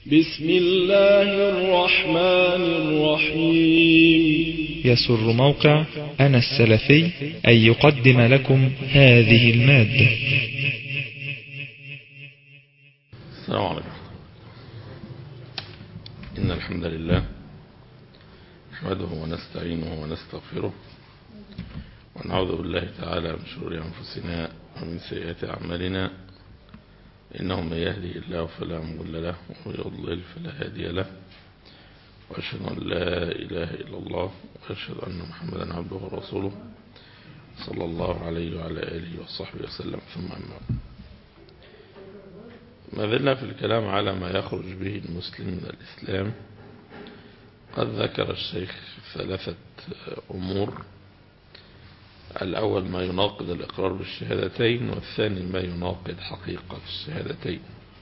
بسم الله الرحمن الرحيم. يسر موقع أنا السلفي أن يقدم لكم هذه المادة. السلام عليكم. إن الحمد لله نحمده ونستعينه ونستغفره ونعوذ بالله تعالى من شرور أنفسنا ومن سيئات أعمالنا، إنه من يهدي الله فلا مضل له ومن يضلل فلا هادي له، وأشهد أن لا إله إلا الله وأشهد أن محمدا عبده ورسوله صلى الله عليه وعلى آله وصحبه وسلم. ثم أما بعد، ما زلنا في الكلام على ما يخرج به المسلم من الإسلام. قد ذكر الشيخ ثلاثة أمور: الأول ما يناقض الإقرار بالشهادتين، والثاني ما يناقض حقيقة الشهادتين،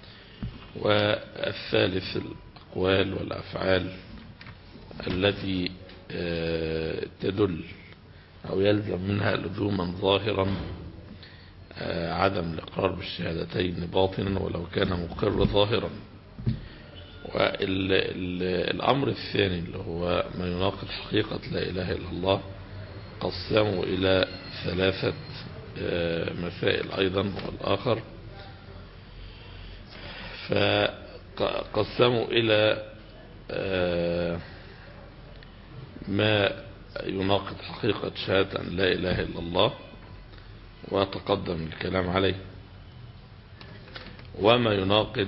والثالث الأقوال والأفعال التي تدل أو يلزم منها لزوما ظاهرا عدم الإقرار بالشهادتين باطنا ولو كان مقر ظاهرا. والأمر الثاني اللي هو ما يناقض حقيقة لا إله إلا الله قسموا إلى ثلاثة مسائل أيضا. والآخر فقسموا إلى ما يناقض حقيقة شهادة أن لا إله إلا الله وتقدم الكلام عليه، وما يناقض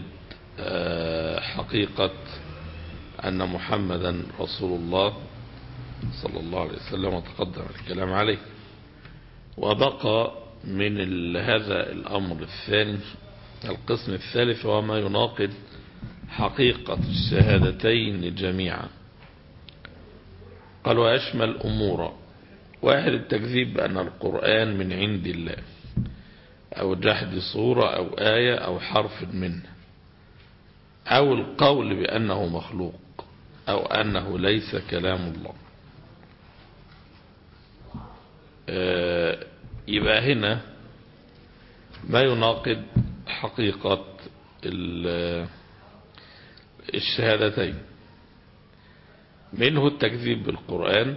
حقيقة أن محمدا رسول الله صلى الله عليه وسلم وتقدم الكلام عليه. وبقى من هذا الأمر الثاني القسم الثالث، وما يناقض حقيقة الشهادتين جميعا. قال: ويشمل أمور: واحد، التكذيب بأن القرآن من عند الله، أو جحد صورة أو آية أو حرف منه، أو القول بأنه مخلوق، أو أنه ليس كلام الله. يبقى هنا ما يناقض حقيقة الشهادتين، منه التكذيب بالقرآن،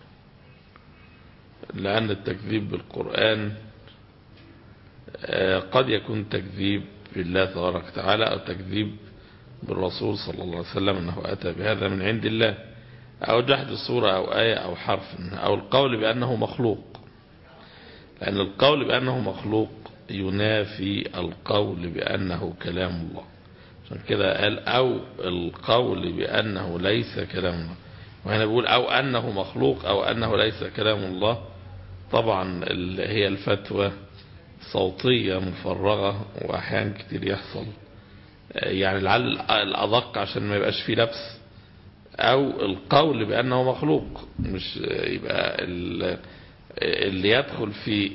لأن التكذيب بالقرآن قد يكون تكذيب بالله تبارك وتعالى، أو تكذيب بالرسول صلى الله عليه وسلم أنه أتى بهذا من عند الله، أو جحد صورة أو آية أو حرف، أو القول بأنه مخلوق، لأن القول بأنه مخلوق ينافي القول بأنه كلام الله. عشان كده قال: أو القول بأنه ليس كلام الله. وهنا بيقول أو أنه مخلوق أو أنه ليس كلام الله. طبعا هي الفتوى صوتية مفرغة، وأحيانا كتير يحصل يعني لعل الأدق عشان ما يبقاش فيه لبس. أو القول بأنه مخلوق، مش يبقى اللي يدخل في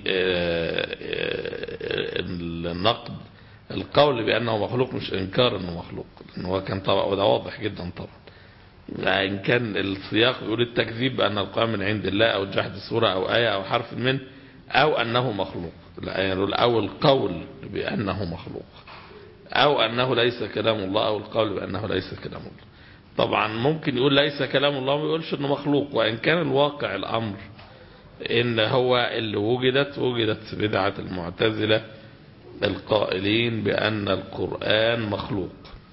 النقد القول بأنه مخلوق، مش إنكار أنه مخلوق، لأنه هو كان طبعا وده واضح جدا طبعا. إن كان السياق يقول التكذيب بأن القرآن من عند الله، أو جحد صورة أو آية أو حرف منه، أو أنه مخلوق، أو القول بأنه مخلوق، أو أنه ليس كلام الله، أو القول بأنه ليس كلام الله. طبعا ممكن يقول ليس كلام الله، ما يقولش أنه مخلوق، وإن كان الواقع الأمر إن هو اللي وجدت بدعة المعتزلة القائلين بأن القرآن مخلوق.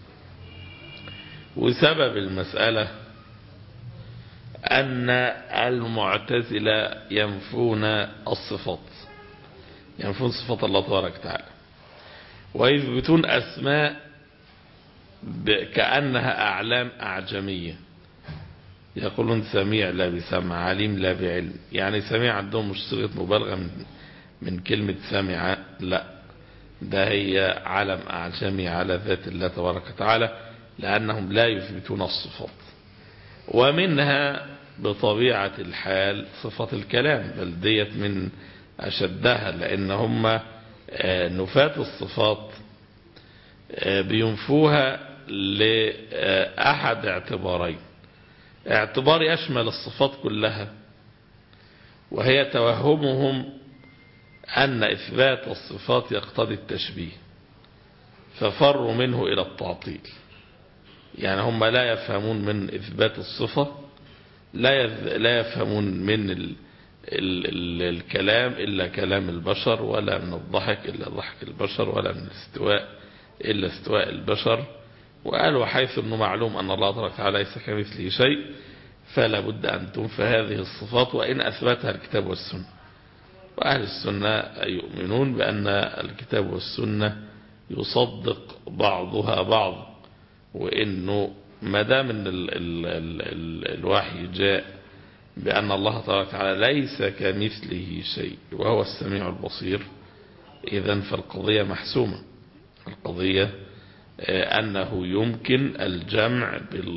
وسبب المسألة أن المعتزلة ينفون الصفات، ينفون صفات الله تبارك وتعالى، ويثبتون أسماء كأنها أعلام أعجمية. يقولون سميع لا بسمع، عليم لا بعلم. يعني سميع عندهم مش صيغة مبالغة من كلمة سمع، لا، ده هي علم أعجمي على ذات الله تبارك وتعالى، لأنهم لا يثبتون الصفات. ومنها بطبيعة الحال صفة الكلام، بل ديت من أشدها، لأن هم نفاة الصفات بينفوها لأحد اعتبارين: اعتبار يشمل الصفات كلها، وهي توهمهم أن إثبات الصفات يقتضي التشبيه، ففروا منه إلى التعطيل. يعني هم لا يفهمون من إثبات الصفة، لا يفهمون من الكلام إلا كلام البشر، ولا من الضحك إلا ضحك البشر، ولا من الاستواء إلا استواء البشر. وقالوا حيث أنه معلوم أن الله تبارك وتعالى ليس كمثله شيء فلا بد أن تنفى هذه الصفات وإن أثبتها الكتاب والسنة. وأهل السنة يؤمنون بأن الكتاب والسنة يصدق بعضها بعض، وإنه ما دام ان الوحي جاء بأن الله تبارك وتعالى ليس كمثله شيء وهو السميع البصير، إذن فالقضية محسومة. القضية أنه يمكن الجمع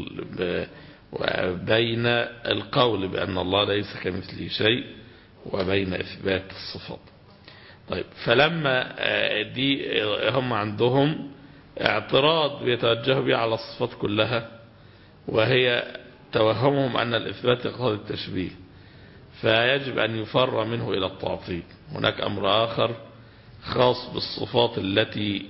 بين القول بأن الله ليس كمثله شيء وبين إثبات الصفات. طيب، فلما دي هم عندهم اعتراض بيتوجهوا به على الصفات كلها، وهي توهمهم أن الإثبات يقتضي التشبيه، فيجب أن يفر منه إلى التعطيل. هناك أمر آخر خاص بالصفات التي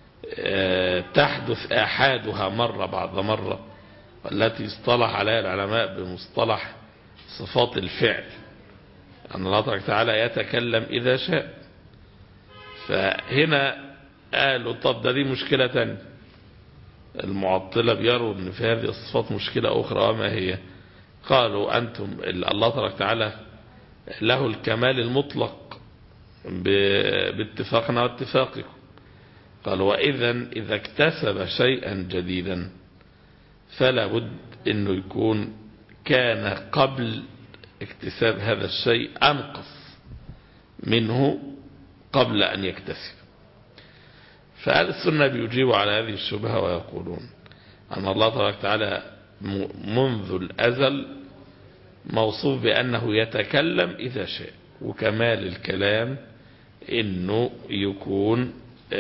تحدث آحادها مرة بعد مرة، والتي اصطلح عليها العلماء بمصطلح صفات الفعل، أن الله تبارك وتعالى يتكلم إذا شاء. فهنا قالوا طب دي مشكلة تانية. المعطلة بيروا ان في هذه الصفات مشكلة أخرى، وما هي؟ قالوا أنتم الله تبارك وتعالى له الكمال المطلق باتفاقنا واتفاقكم. قالوا إذا اكتسب شيئا جديدا فلا بد أنه يكون كان قبل اكتساب هذا الشيء أنقص منه قبل أن يكتسب. فأهل السنة بيجيبوا على هذه الشبهة ويقولون أن الله تبارك وتعالى منذ الأزل موصوف بأنه يتكلم إذا شاء، وكمال الكلام إنه يكون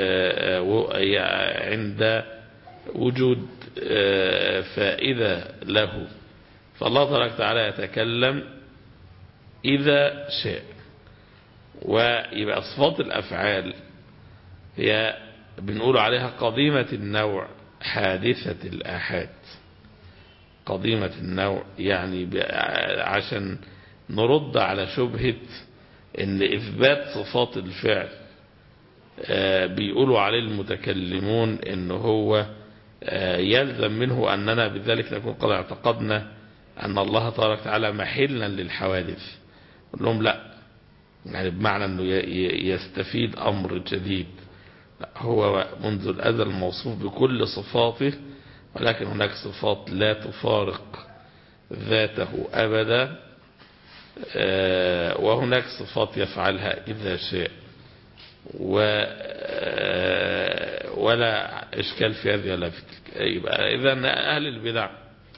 عند وجود فائدة له. فالله تبارك وتعالى يتكلم إذا شاء. ويبقى صفات الأفعال هي بنقول عليها قديمة النوع حادثة الآحاد. قديمة النوع يعني عشان نرد على شبهة ان إثبات صفات الفعل بيقولوا عليه المتكلمون ان هو يلزم منه أننا بذلك نكون قد اعتقدنا أن الله تبارك وتعالى محلا للحوادث. نقول لهم لا، يعني بمعنى أنه يستفيد أمر جديد. هو منذ الأزل موصوف بكل صفاته، ولكن هناك صفات لا تفارق ذاته أبدا، وهناك صفات يفعلها إذا شاء، ولا إشكال في هذه ولا في تلك. يبقى إذن أهل البدع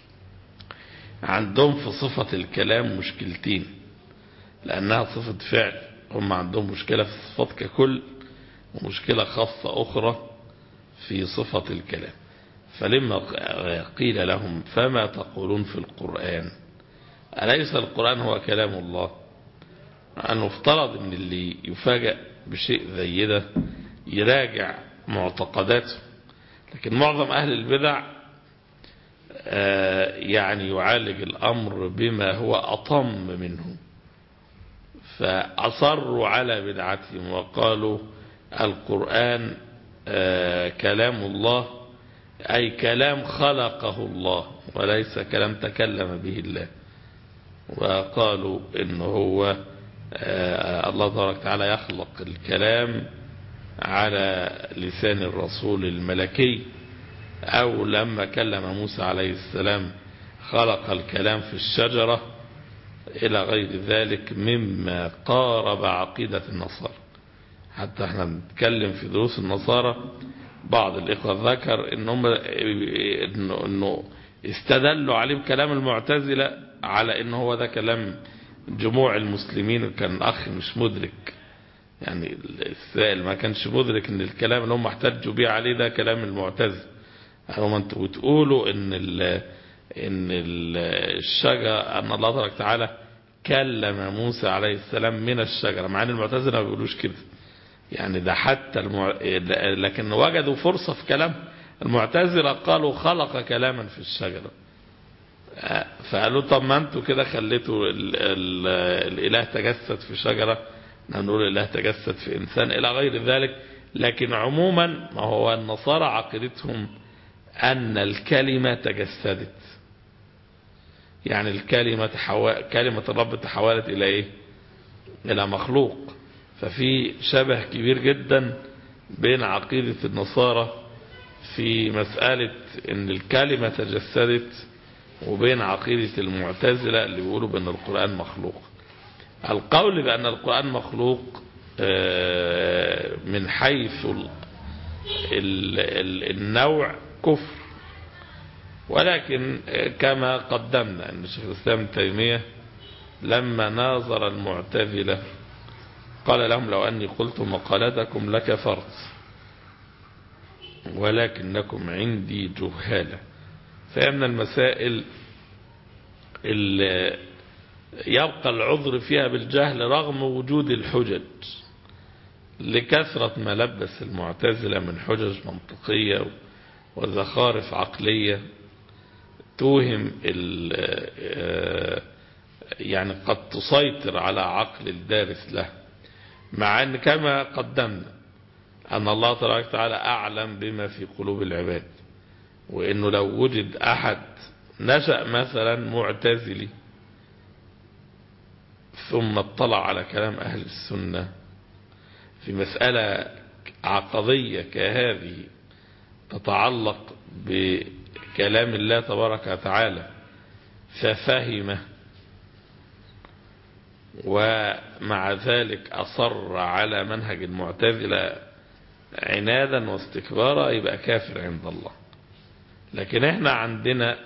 عندهم في صفة الكلام مشكلتين، لأنها صفة فعل. هم عندهم مشكلة في الصفات ككل، ومشكلة خاصة أخرى في صفة الكلام. فلما قيل لهم فما تقولون في القرآن، أليس القرآن هو كلام الله؟ أنه افترض أن اللي يفاجأ بشيء زي ده يراجع معتقداته. لكن معظم أهل البدع يعني يعالج الأمر بما هو أطم منه، فأصروا على بدعتهم وقالوا القرآن كلام الله، أي كلام خلقه الله وليس كلام تكلم به الله. وقالوا إنه هو الله تبارك وتعالى يخلق الكلام على لسان الرسول الملكي، أو لما كلم موسى عليه السلام خلق الكلام في الشجرة، إلى غير ذلك مما قارب عقيدة النصارى. حتى احنا بنتكلم في دروس النصارى، بعض الإخوة ذكر إنه استدلوا عليه بكلام المعتزلة على إنه هو ده كلام جموع المسلمين. كان الأخ مش مدرك، يعني السائل ما كانش مدرك إن الكلام اللي هم احتجوا بيه عليه ده كلام المعتزلة. هم انتوا بتقولوا إن الشجرة، أن الله تبارك وتعالى كلم موسى عليه السلام من الشجرة، مع أن المعتزلة ما بيقولوش كده. يعني ده حتى لكن وجدوا فرصة في كلام المعتزلة قالوا خلق كلاما في الشجرة، فقالوا طب ما انتوا كده خليتوا الإله تجسد في شجرة، نقول الإله تجسد في إنسان إلى غير ذلك. لكن عموما ما هو النصارى عقيدتهم أن الكلمة تجسدت، يعني كلمة الرب تحولت إلى إيه؟ إلى مخلوق. ففي شبه كبير جدا بين عقيدة النصارى في مسألة أن الكلمة تجسدت وبين عقيدة المعتزلة اللي بيقولوا بأن القرآن مخلوق. القول بأن القرآن مخلوق من حيث النوع كفر، ولكن كما قدمنا أن شيخ الإسلام ابن تيمية لما ناظر المعتزلة قال لهم لو أني قلت مقالتكم لكفرت ولكنكم عندي جهالة. فإن المسائل اللي يبقى العذر فيها بالجهل رغم وجود الحجج، لكثرة ما لبس المعتزلة من حجج منطقية وزخارف عقلية توهم يعني قد تسيطر على عقل الدارس له، مع أن كما قدمنا أن الله تبارك وتعالى أعلم بما في قلوب العباد، وأنه لو وجد أحد نشأ مثلا معتزلي ثم اطلع على كلام أهل السنة في مسألة عقدية كهذه تتعلق بكلام الله تبارك وتعالى ففهمه ومع ذلك أصر على منهج المعتزلة عنادا واستكبارا، يبقى كافر عند الله. لكن احنا عندنا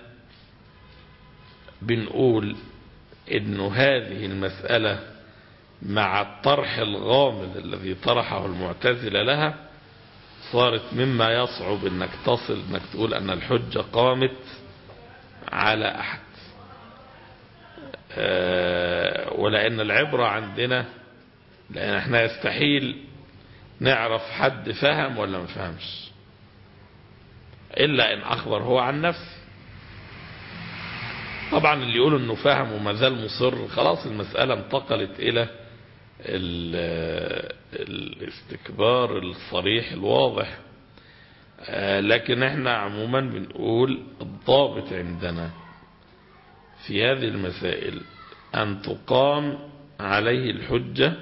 بنقول انه هذه المسألة مع الطرح الغامض الذي طرحه المعتزلة لها صارت مما يصعب انك تصل انك تقول ان الحجة قامت على احد، ولأن العبرة عندنا، لأن احنا يستحيل نعرف حد فهم ولا ما فهمش إلا إن أخبر هو عن نفسه. طبعا اللي يقول انه فهم وما زال مصر خلاص المسألة انتقلت إلى الاستكبار الصريح الواضح. لكن احنا عموما بنقول الضابط عندنا في هذه المسائل أن تقام عليه الحجة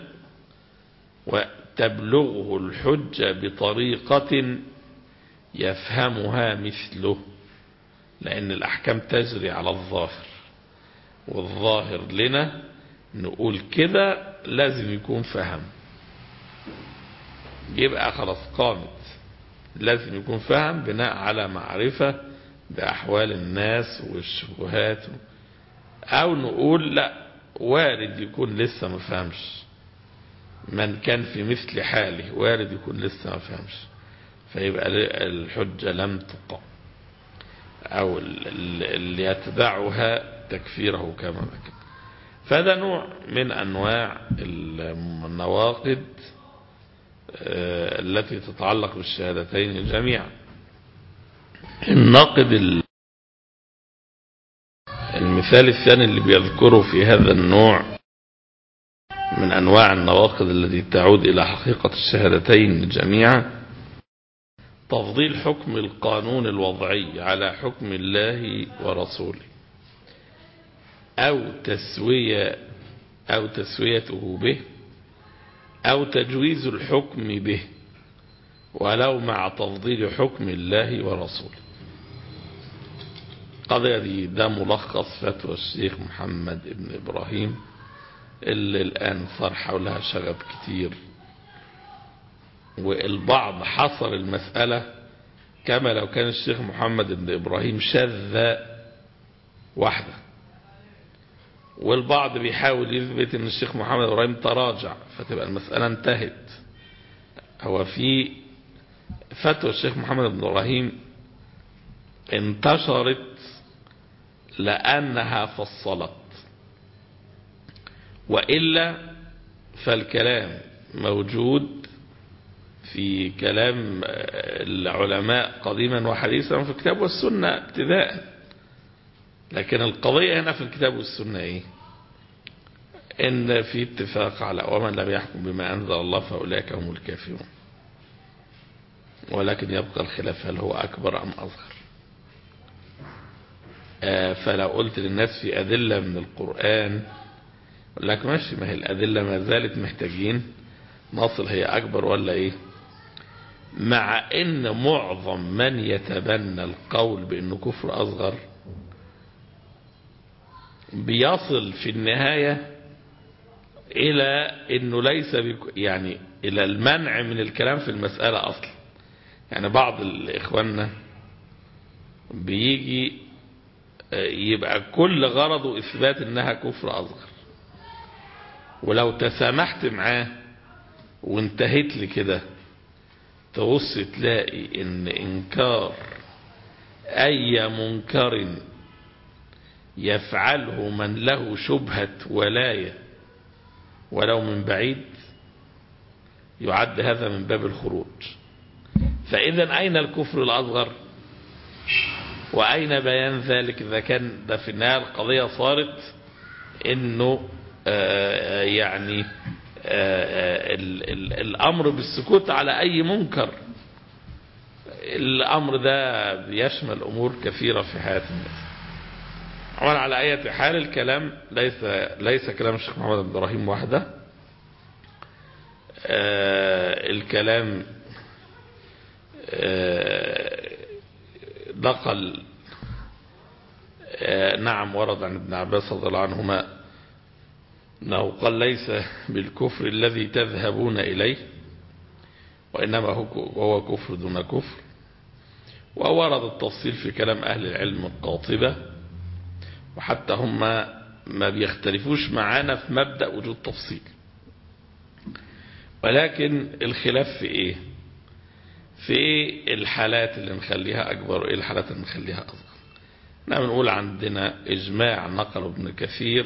وتبلغه الحجة بطريقة يفهمها مثله، لأن الأحكام تجري على الظاهر، والظاهر لنا نقول كده لازم يكون فهم، يبقى خلاص قامت، لازم يكون فهم بناء على معرفة بأحوال الناس والشبهات، أو نقول لا وارد يكون لسه ما فهمش، من كان في مثل حاله وارد يكون لسه ما فهمش، فيبقى الحجة لم تقام، أو اللي يتبعها تكفيره كما ذكر. فهذا نوع من أنواع النواقض التي تتعلق بالشهادتين جميعا. الناقض المثال الثاني اللي بيذكره في هذا النوع من أنواع النواقض التي تعود إلى حقيقة الشهادتين جميعا تفضيل حكم القانون الوضعي على حكم الله ورسوله، أو تسويته به، أو تجويز الحكم به ولو مع تفضيل حكم الله ورسوله. قضية دي ده ملخص فتوى الشيخ محمد بن إبراهيم اللي الآن صار حولها شغب كتير، والبعض حصر المسألة كما لو كان الشيخ محمد بن إبراهيم شذ واحدة، والبعض بيحاول يثبت ان الشيخ محمد بن إبراهيم تراجع فتبقى المسألة انتهت. هو في فتوى الشيخ محمد بن إبراهيم انتشرت لأنها فصلت، وإلا فالكلام موجود في كلام العلماء قديما وحديثا في الكتاب والسنة ابتداء. لكن القضية هنا في الكتاب والسنة ايه؟ ان في اتفاق على ومن لم يحكم بما انزل الله فاولئك هم الكافرون. ولكن يبقى الخلاف هل هو اكبر ام اصغر. فلو قلت للناس في ادلة من القرآن يقول لك ماشي، ما هي الادلة ما زالت محتاجين نصل هي اكبر ولا ايه. مع ان معظم من يتبنى القول بانه كفر اصغر بيصل في النهاية الى انه ليس يعني الى المنع من الكلام في المسألة اصلا. يعني بعض الاخواننا بيجي يبقى كل غرضه اثبات انها كفر اصغر، ولو تسامحت معاه وانتهيت لكده تبص تلاقي ان انكار اي منكر يفعله من له شبهة ولاية ولو من بعيد يعد هذا من باب الخروج. فإذا أين الكفر الأصغر وأين بيان ذلك إذا كان ده في النهاية القضية صارت إنه يعني الأمر بالسكوت على أي منكر. الأمر ده بيشمل أمور كثيرة في حياة الناس. على أي حال الكلام ليس كلام الشيخ محمد بن إبراهيم وحده. الكلام نقل نعم ورد عن ابن عباس رضي الله عنهما أنه قال ليس بالكفر الذي تذهبون إليه وإنما هو كفر دون كفر. وورد التفصيل في كلام أهل العلم القاطبة، وحتى هم ما بيختلفوش معانا في مبدأ وجود تفصيل. ولكن الخلاف في ايه؟ في الحالات اللي نخليها اكبر وايه الحالات اللي نخليها اصغر. احنا بنقول عندنا اجماع نقل ابن كثير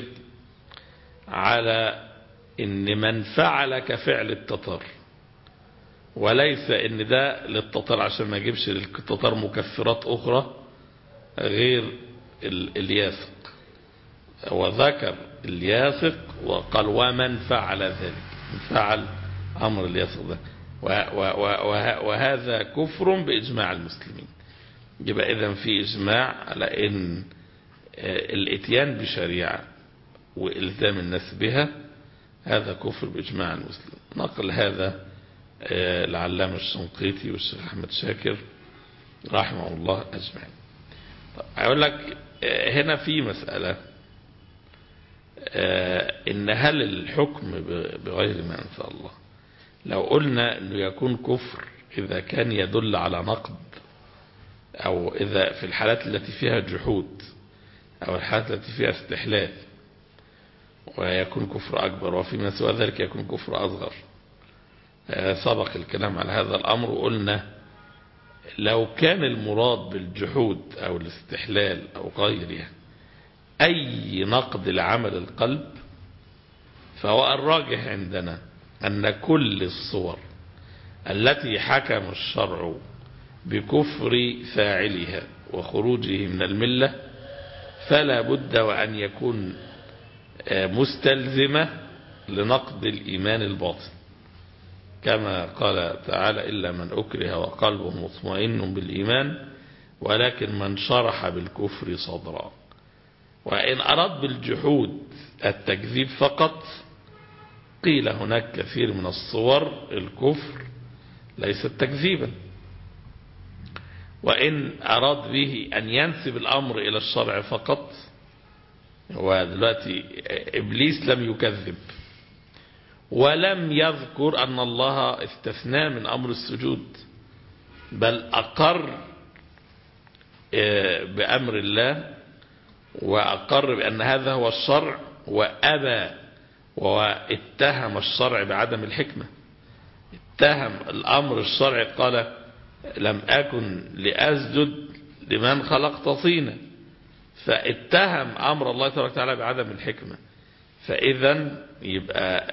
على ان من فعل كفعل التتار، وليس ان ده للتتار عشان ما يجيبش للتتار مكفرات اخرى غير الياسق. وذكر الياسق وقال ومن فعل ذلك، من فعل امر الياسق ده، وهذا كفر باجماع المسلمين. يبقى اذا في اجماع على ان الاتيان بشريعه والزام الناس بها هذا كفر باجماع المسلمين. نقل هذا العلامة الشنقيطي والشيخ احمد شاكر رحمه الله اجمعين. اقول لك هنا في مسألة ان هل الحكم بغير ما انزل الله لو قلنا انه يكون كفر اذا كان يدل على نقد، او اذا في الحالات التي فيها جحود او الحالات التي فيها استحلال ويكون كفر اكبر، وفيما سوى ذلك يكون كفر اصغر. سبق الكلام على هذا الامر وقلنا لو كان المراد بالجحود او الاستحلال او غيرها اي نقد لعمل القلب، فهو الراجح عندنا ان كل الصور التي حكم الشرع بكفر فاعلها وخروجه من الملة فلا بد وأن يكون مستلزمة لنقد الإيمان الباطن، كما قال تعالى إلا من أكره وقلبه مطمئن بالإيمان ولكن من شرح بالكفر صدرا. وإن أراد بالجحود التكذيب فقط قيل هناك كثير من الصور الكفر ليست تكذيبا. وإن أراد به أن ينسب الأمر إلى الشرع فقط، هو دلوقتي إبليس لم يكذب ولم يذكر أن الله استثنى من أمر السجود، بل أقر بأمر الله وأقر بأن هذا هو الشرع وأبى واتهم الشرع بعدم الحكمة. اتهم الأمر الشرعي قال لم أكن لأسجد لمن خلقت طينا، فاتهم أمر الله تبارك وتعالى بعدم الحكمة. فإذا يبقى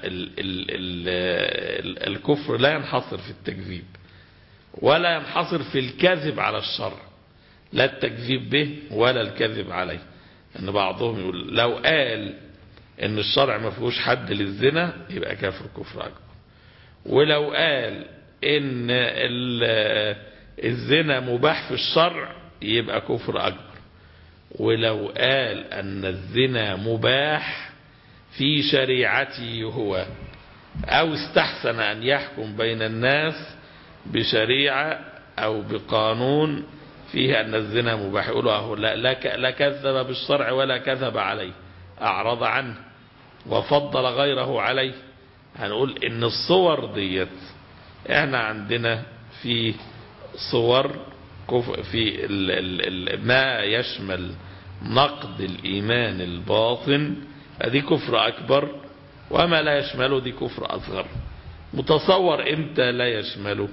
الكفر لا ينحصر في التكذيب ولا ينحصر في الكذب على الشرع، لا التكذيب به ولا الكذب عليه. ان بعضهم يقول لو قال ان الشرع ما فيهوش حد للزنا يبقى كافر كفر اكبر، ولو قال ان الزنا مباح في الشرع يبقى كفر اكبر، ولو قال ان الزنا مباح في شريعته هو او استحسن ان يحكم بين الناس بشريعة او بقانون فيه ان الزنا مباح، يقولوا لا كذب بالشرع ولا كذب عليه، اعرض عنه وفضل غيره عليه. هنقول ان الصور ديت احنا عندنا في صور في ما يشمل نقد الايمان الباطن دي كفر اكبر، وما لا يشمله دي كفر اصغر. متصور امتى لا يشمله؟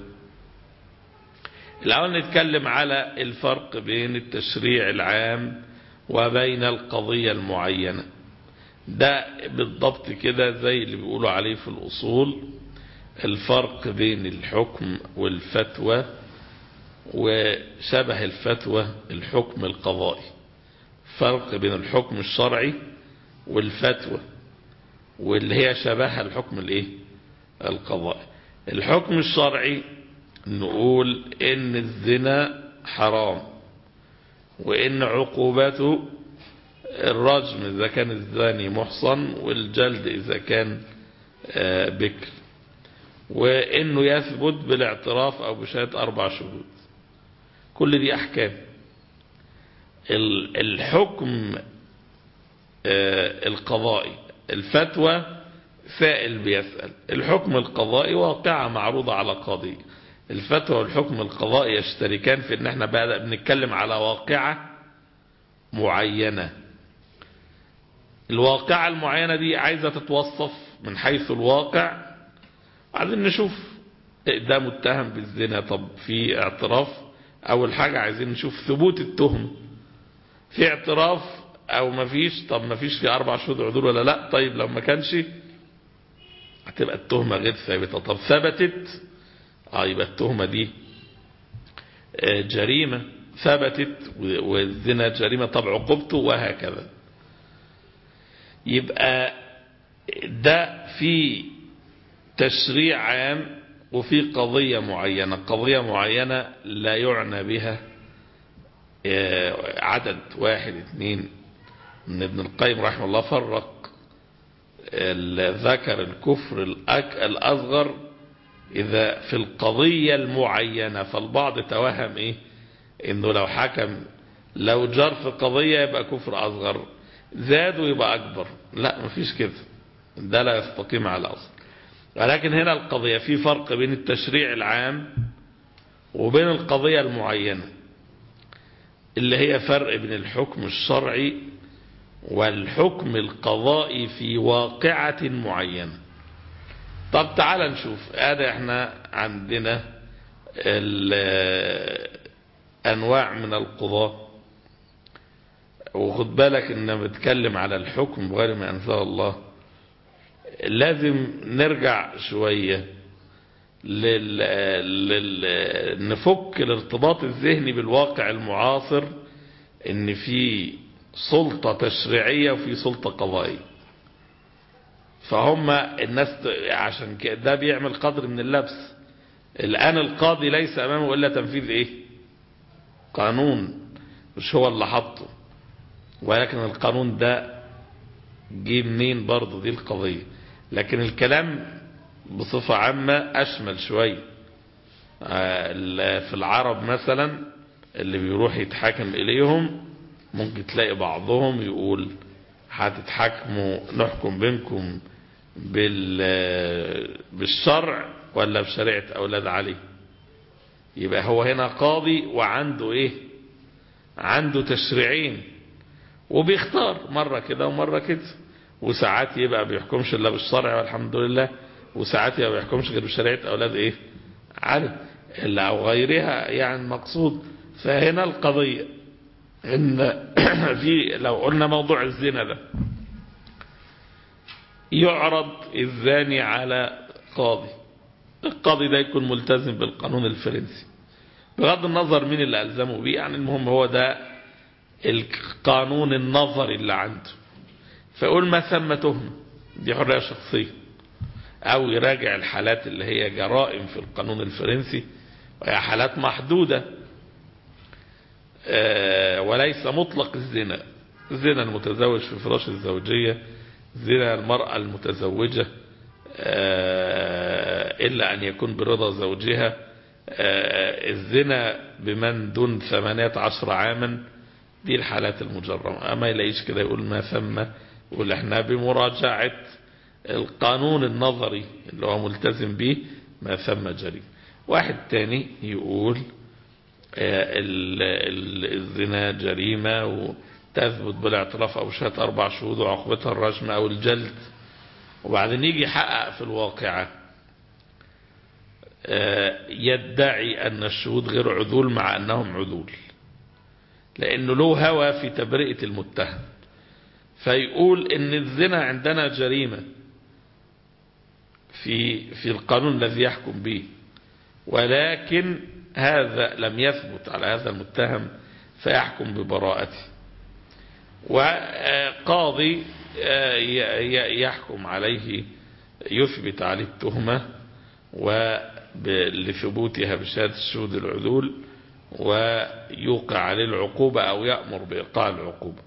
الأول نتكلم على الفرق بين التشريع العام وبين القضية المعينة. ده بالضبط كده زي اللي بيقولوا عليه في الأصول الفرق بين الحكم والفتوى، وشبه الفتوى الحكم القضائي. فرق بين الحكم الشرعي والفتوى، واللي هي شبه الحكم القضائي. الحكم الشرعي نقول ان الزنا حرام، وان عقوبته الرجم اذا كان الزاني محصن، والجلد اذا كان بكر، وانه يثبت بالاعتراف او بشهادة 4 شهود. كل دي احكام. الحكم القضائي الفتوى سائل بيسأل، الحكم القضائي واقعة معروضة على قاضي. الفتوى والحكم القضائي يشتركان في ان احنا بنتكلم على واقعة معينة. الواقعة المعينة دي عايزة تتوصف من حيث الواقع، عايزين نشوف ده متهم بالزنا، طب في اعتراف. اول حاجة عايزين نشوف ثبوت التهم، في اعتراف او مفيش، طب مفيش في 4 شهود عدول ولا لا، طيب لو ما كانش هتبقى التهمة غير ثابتة، طب ثبتت يبقى التهمة دي جريمة، ثبتت والزنا جريمة، طب عقوبته، وهكذا. يبقى ده في تشريع عام وفي قضية معينة. قضية معينة لا يعنى بها عدد 1 2. من ابن القيم رحمه الله فرق ذكر الكفر الأصغر إذا في القضية المعينة، فالبعض توهم إنه لو حكم لو جار في قضية يبقى كفر أصغر، زاد ويبقى أكبر. لا، مفيش كده، ده لا يستقيم على أصل. ولكن هنا القضية في فرق بين التشريع العام وبين القضية المعينة، اللي هي فرق بين الحكم الشرعي والحكم القضائي في واقعة معينة. طب تعال نشوف، احنا عندنا انواع من القضاء، وخد بالك ان بتكلم على الحكم بغير ما انزل الله. لازم نرجع شوية نفك الارتباط الذهني بالواقع المعاصر، ان في سلطة تشريعية وفي سلطة قضائية. فهم الناس عشان كده ده بيعمل قدر من اللبس. الآن القاضي ليس أمامه إلا تنفيذ قانون، مش هو اللي حطه، ولكن القانون ده جه منين برضه، دي القضية. لكن الكلام بصفة عامة أشمل شوية. في العرب مثلا اللي بيروح يتحاكم إليهم ممكن تلاقي بعضهم يقول هتتحاكموا، نحكم بينكم بالشرع ولا بشريعة أولاد علي. يبقى هو هنا قاضي وعنده عنده تشريعين، وبيختار مرة كده ومرة كده، وساعات يبقى بيحكمش إلا بالشرع والحمد لله، وساعات يبقى بيحكمش غير بشريعة أولاد علي إلا أو غيرها يعني مقصود. فهنا القضية إن في لو قلنا موضوع الزنا ده يعرض الزاني على قاضي، القاضي ده يكون ملتزم بالقانون الفرنسي بغض النظر مين اللي ألزمه بيه، يعني المهم هو ده القانون النظري اللي عنده، فيقول ما ثم تهمة، دي حرية شخصية، أو يراجع الحالات اللي هي جرائم في القانون الفرنسي، وهي حالات محدودة وليس مطلق الزنا، زنا المتزوج في فراش الزوجية، زنا المرأة المتزوجة إلا أن يكون برضا زوجها، الزنا بمن دون 18 عاما، دي الحالات المجرمة. أما يلاقيش كده يقول ما ثم، يقول احنا بمراجعة القانون النظري اللي هو ملتزم به ما ثم جريمة. واحد تاني يقول الزنا جريمة وتثبت بالاعتراف أو شهادة 4 شهود وعقوبتها الرجم أو الجلد، وبعدين يجي يحقق في الواقعة يدعي أن الشهود غير عذول مع أنهم عذول، لأنه له هوى في تبرئة المتهم، فيقول إن الزنا عندنا جريمة في القانون الذي يحكم به، ولكن هذا لم يثبت على هذا المتهم فيحكم ببراءته، وقاضي يحكم عليه يثبت عليه التهمة ولثبوتها بشهادة الشهود العذول ويوقع عليه العقوبة أو يأمر بإيقاع العقوبة.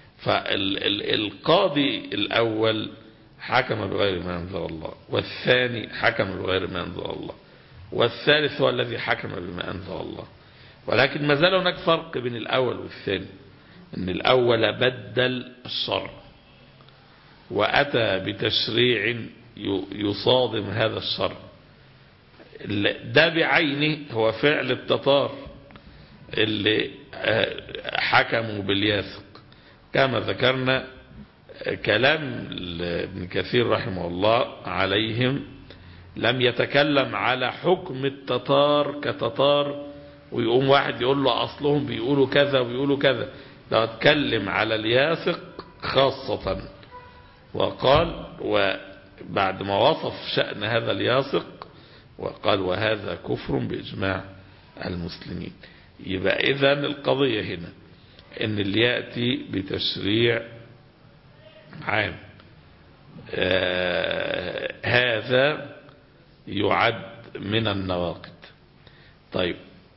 فالقاضي الأول حكم بغير ما أنزل الله، والثاني حكم بغير ما أنزل الله، والثالث هو الذي حكم بما أنزل الله. ولكن ما زال هناك فرق بين الأول والثاني، أن الأول بدل الشرع وأتى بتشريع يصادم هذا الشرع، ده بعينه هو فعل التتار اللي حكموا بالياسق. كما ذكرنا كلام ابن كثير رحمه الله عليهم لم يتكلم على حكم التتار كتتار ويقوم واحد يقول له أصلهم بيقولوا كذا ويقولوا كذا، ده اتكلم على الياسق خاصة، وقال وبعد ما وصف شأن هذا الياسق وقال وهذا كفر بإجماع المسلمين. يبقى إذن القضية هنا إن اللي يأتي بتشريع عام هذا يعد من النواقض. طيب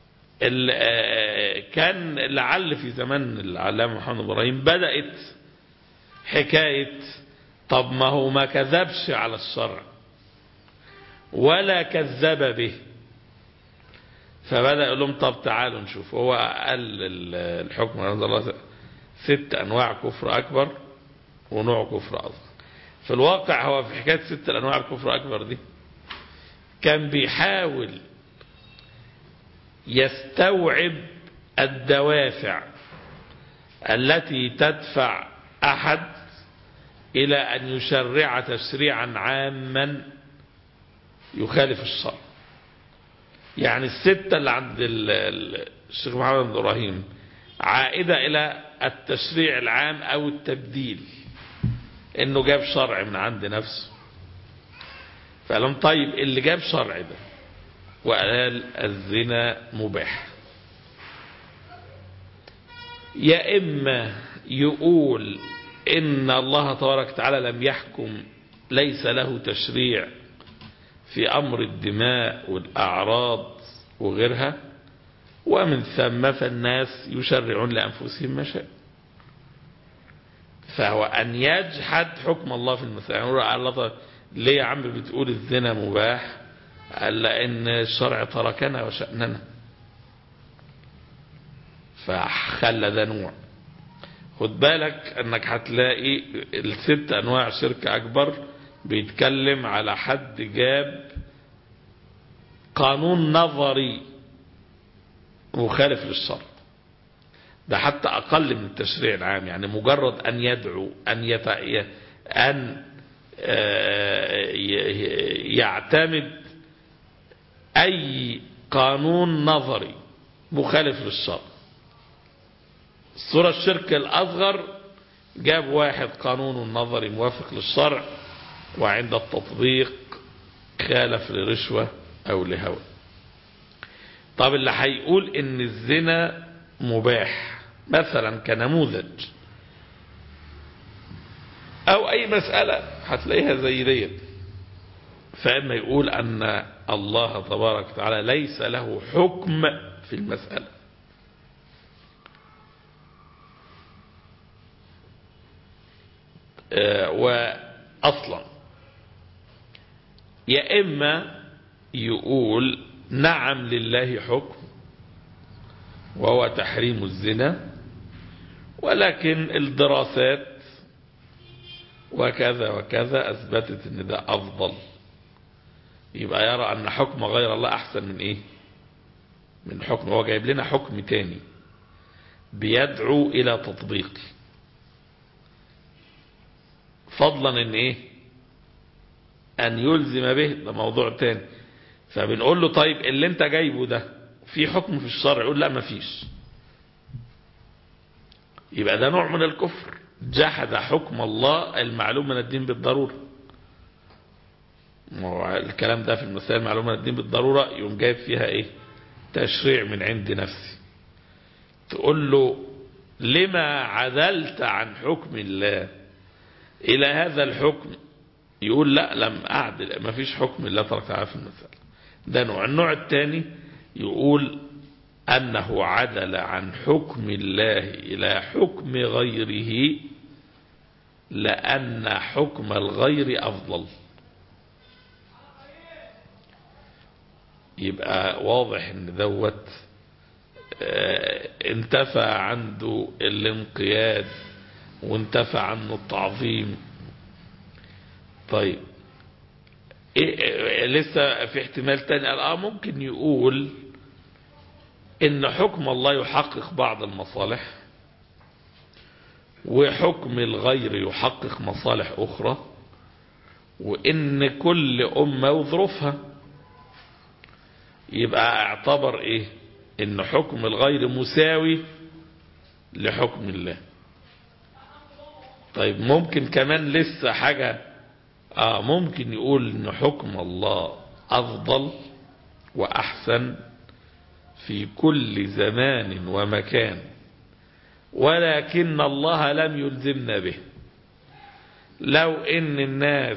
كان لعل في زمن العلامة محمد إبراهيم بدأت حكاية طب ما هو ما كذبش على الشرع ولا كذب به، فبدأ يقول لهم طب تعالوا نشوف. هو قال الحكم أنزل الله 6 أنواع كفر أكبر ونوع كفر أصغر. في الواقع هو في حكاية 6 أنواع الكفر أكبر دي كان بيحاول يستوعب الدوافع التي تدفع أحد إلى أن يشرع تشريعا عاما يخالف الشرع. يعني 6 اللي عند الشيخ محمد بن إبراهيم عائدة إلى التشريع العام أو التبديل، إنه جاب شرع من عند نفسه، فقالهم طيب اللي جاب شرع ده وقال الزنا مباح، يا إما يقول إن الله تبارك وتعالى لم يحكم، ليس له تشريع في أمر الدماء والأعراض وغيرها، ومن ثم فالناس يشرعون لأنفسهم ما شاء. فهو أن يجحد حكم الله في المسألة، يعني الله ليه يا عم بتقول الزنا مباح؟ قال لأن الشرع تركنا وشأننا، فخلى ده نوع. خد بالك أنك هتلاقي 6 أنواع شرك أكبر بيتكلم على حد جاب قانون نظري مخالف للشرع، ده حتى أقل من التشريع العام، يعني مجرد أن يدعو أن يعتمد أي قانون نظري مخالف للشرع. الصورة الشرك الأصغر جاب واحد قانون نظري موافق للشرع وعند التطبيق خالف لرشوة أو لهوى. طب اللي هيقول ان الزنا مباح مثلا كنموذج او اي مسألة هتلاقيها زي ديت، فاما يقول ان الله تبارك وتعالى ليس له حكم في المسألة، واصلا يا اما يقول نعم لله حكم وهو تحريم الزنا، ولكن الدراسات وكذا وكذا أثبتت أن ده أفضل، يبقى يرى أن حكم غير الله أحسن من إيه؟ من حكم. هو جايب لنا حكم تاني بيدعو إلى تطبيق، فضلا أن إيه؟ أن يلزم به، ده موضوع تاني. فبنقول له طيب اللي انت جايبه ده في حكم في الشرع؟ يقول لا مفيش، يبقى ده نوع من الكفر، جحد حكم الله المعلوم من الدين بالضرورة. الكلام ده في المسائل المعلومة من الدين بالضرورة يوم جايب فيها ايه؟ تشريع من عند نفسي. تقول له لما عدلت عن حكم الله الى هذا الحكم؟ يقول لا لم اعدل، مفيش حكم الله تبارك وتعالى في المسألة. ده نوع. النوع الثاني يقول أنه عدل عن حكم الله إلى حكم غيره لأن حكم الغير أفضل. يبقى واضح ان دوت انتفى عنده الانقياد وانتفى عنه التعظيم. طيب لسه في احتمال تاني، ممكن يقول ان حكم الله يحقق بعض المصالح وحكم الغير يحقق مصالح اخرى، وان كل امة وظروفها. يبقى اعتبر ايه؟ ان حكم الغير مساوي لحكم الله. طيب ممكن كمان لسه حاجة، ممكن يقول ان حكم الله افضل واحسن في كل زمان ومكان، ولكن الله لم يلزمنا به. لو ان الناس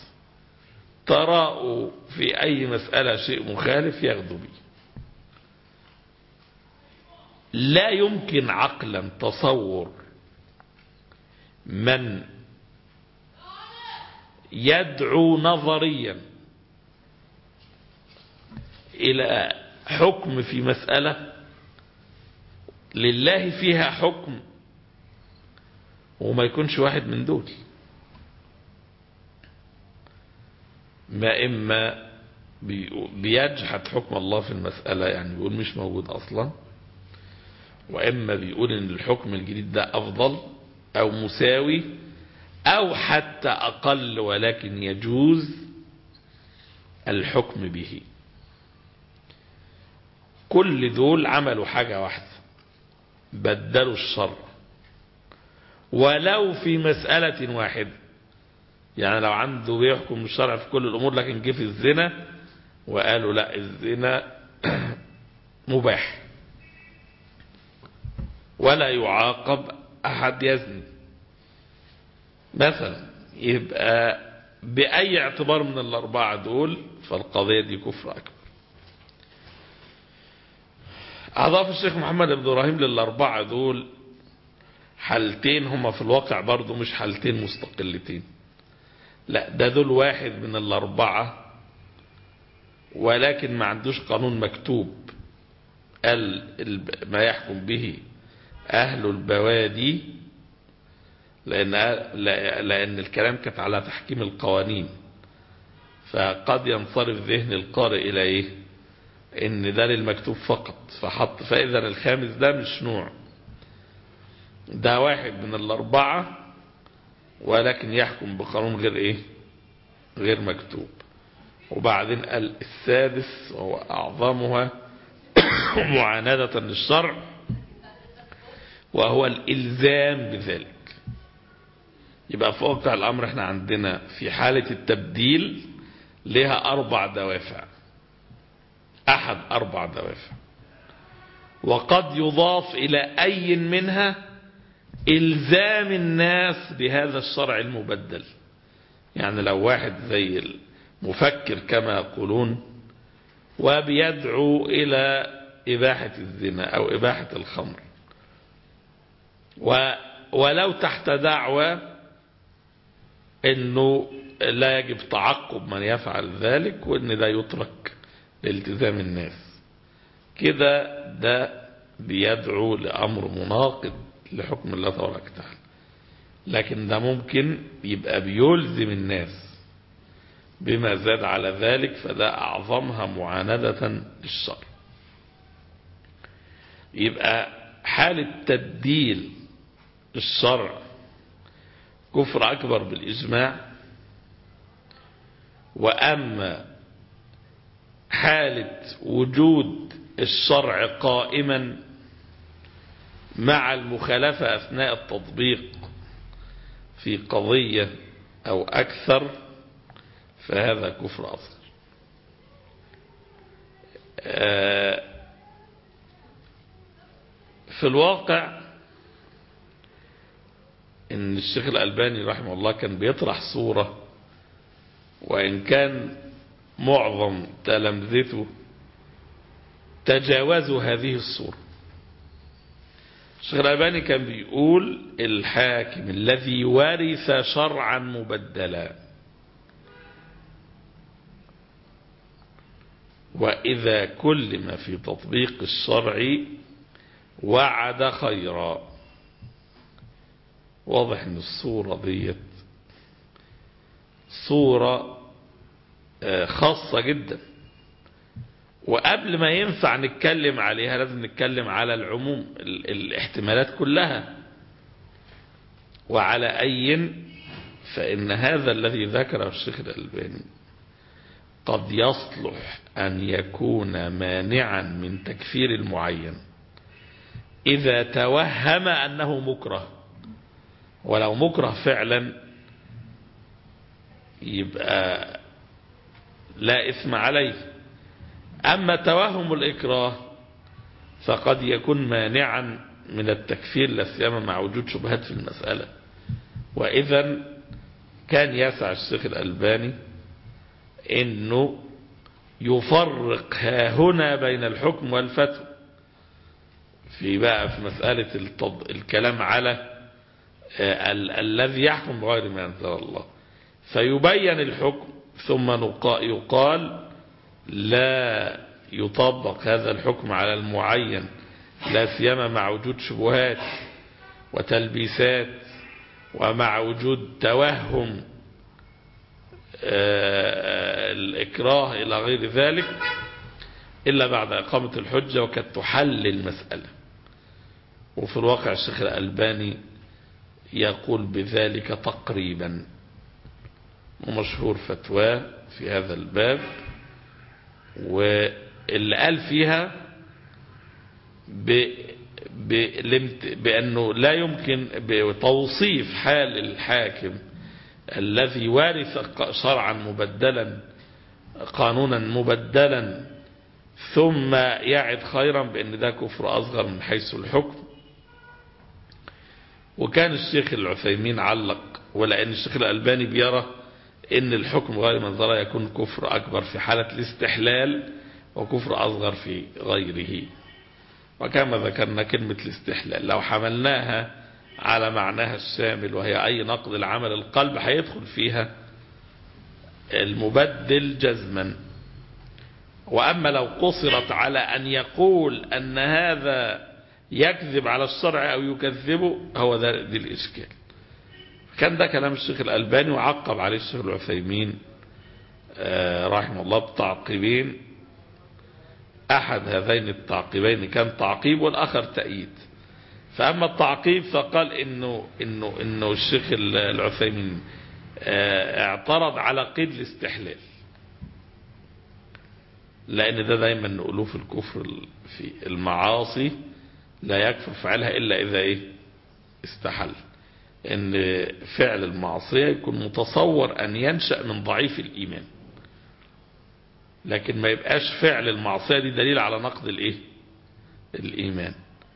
تراءوا في اي مسألة شيء مخالف ياخذوا به. لا يمكن عقلا تصور من يدعو نظريا إلى حكم في مسألة لله فيها حكم وما يكونش واحد من دول. ما إما بيجحد حكم الله في المسألة، يعني بيقول مش موجود أصلا، وإما بيقول إن الحكم الجديد ده أفضل أو مساوي أو حتى أقل ولكن يجوز الحكم به. كل دول عملوا حاجة واحدة، بدلوا الشرع ولو في مسألة واحدة. يعني لو عنده بيحكم الشرع في كل الأمور لكن جه في الزنا وقالوا لا الزنا مباح ولا يعاقب أحد يزني مثلا، يبقى بأي اعتبار من الأربعة دول فالقضية دي كفر أكبر. أضاف الشيخ محمد بن إبراهيم للأربعة دول حالتين هما في الواقع برضو مش حالتين مستقلتين، لا ده دول واحد من الأربعة ولكن ما عندوش قانون مكتوب قال ما يحكم به أهل البوادي، لأن الكلام كانت على تحكيم القوانين، فقد ينصرف ذهن القارئ إلى إيه؟ إن ده للمكتوب فقط فحط، فإذا الخامس ده مش نوع، ده واحد من الأربعة ولكن يحكم بقانون غير إيه؟ غير مكتوب. وبعدين قال السادس وهو أعظمها معاندة للشرع وهو الإلزام بذلك. يبقى في واقع الأمر احنا عندنا في حالة التبديل لها 4 دوافع، أحد 4 دوافع، وقد يضاف إلى أي منها إلزام الناس بهذا الشرع المبدل. يعني لو واحد زي المفكر كما يقولون وبيدعو إلى إباحة الزنا أو إباحة الخمر، ولو تحت دعوة أنه لا يجب تعقب من يفعل ذلك وأن ده يترك لالتزام الناس، كده ده بيدعو لأمر مناقض لحكم الله تبارك وتعالى. لكن ده ممكن يبقى بيلزم الناس بما زاد على ذلك، فده أعظمها معاندة للشرع. يبقى حالة تبديل الشرع كفر أكبر بالإجماع. وأما حالة وجود الشرع قائما مع المخالفة أثناء التطبيق في قضية أو أكثر فهذا كفر أصغر. في الواقع إن الشيخ الألباني رحمه الله كان بيطرح صورة، وإن كان معظم تلامذته تجاوزوا هذه الصورة. الشيخ الألباني كان بيقول الحاكم الذي ورث شرعا مبدلا وإذا كلم في تطبيق الشرع وعد خيرا. واضح ان الصورة ديت صورة خاصة جدا، وقبل ما ينفع نتكلم عليها لازم نتكلم على العموم، الاحتمالات كلها. وعلى أي فإن هذا الذي ذكره الشيخ الألباني قد يصلح أن يكون مانعا من تكفير المعين إذا توهم أنه مكره، ولو مكره فعلا يبقى لا إثم عليه. أما توهم الإكراه فقد يكون مانعا من التكفير، لا سيما مع وجود شبهات في المسألة. وإذا كان يسع الشيخ الألباني إنه يفرق هنا بين الحكم والفتوى في مسألة الكلام على الذي يحكم بغير ما أنزل الله، فيبين الحكم ثم يقال لا يطبق هذا الحكم على المعين، لا سيما مع وجود شبهات وتلبيسات ومع وجود توهم الإكراه إلى غير ذلك، إلا بعد إقامة الحجة وقد تحل المسألة. وفي الواقع الشيخ الألباني يقول بذلك تقريبا، ومشهور فتوى في هذا الباب، واللي قال فيها بأنه لا يمكن بتوصيف حال الحاكم الذي وارث شرعا مبدلا قانونا مبدلا ثم يعد خيرا بأن ده كفر أصغر من حيث الحكم. وكان الشيخ العثيمين علق، ولأن الشيخ الألباني بيرى ان الحكم غير منظرة يكون كفر أكبر في حالة الاستحلال وكفر أصغر في غيره. وكما ذكرنا كلمة الاستحلال لو حملناها على معناها الشامل وهي أي نقض العمل القلب هيدخل فيها المبدل جزما. وأما لو قصرت على أن يقول أن هذا يكذب على الشرع أو يكذبه هو دي الإشكال. كان ده كلام الشيخ الألباني، وعقب عليه الشيخ العثيمين رحمه الله بتعقيبين. أحد هذين التعقيبين كان تعقيب والآخر تأييد. فأما التعقيب فقال إنه الشيخ العثيمين اعترض على قيد الاستحلال، لأن ده دايما نقوله في الكفر في المعاصي لا يكفر فعلها إلا إذا استحل. ان فعل المعصية يكون متصور ان ينشأ من ضعيف الإيمان، لكن ما يبقاش فعل المعصية دي دليل على نقض الإيمان.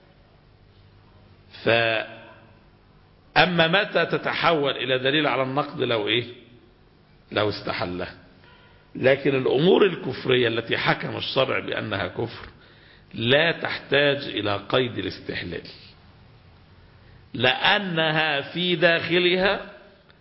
أما متى تتحول إلى دليل على النقض؟ لو استحلها. لكن الأمور الكفرية التي حكم الشرع بأنها كفر لا تحتاج إلى قيد الاستحلال، لأنها في داخلها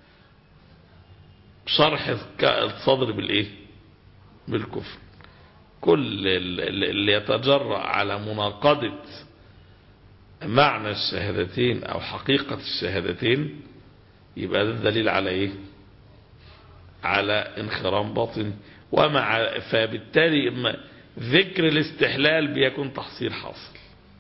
شرح الصدر بالكفر. كل اللي يتجرأ على مناقضة معنى الشهادتين أو حقيقة الشهادتين يبقى ده دليل على على انخرام باطن. فبالتالي ذكر الاستحلال بيكون تحصيل حاصل.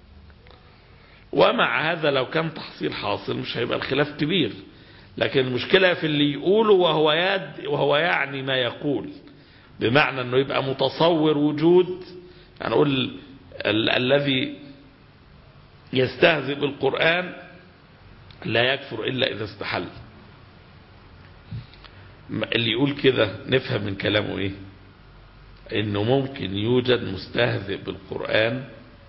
ومع هذا لو كان تحصيل حاصل مش هيبقى الخلاف كبير، لكن المشكلة في اللي يقوله وهو يعني ما يقول، بمعنى أنه يبقى متصور وجود، يعني نقول الذي يستهزئ بالقرآن لا يكفر إلا إذا استحل. اللي يقول كده نفهم من كلامه إنه ممكن يوجد مستهزئ بالقرآن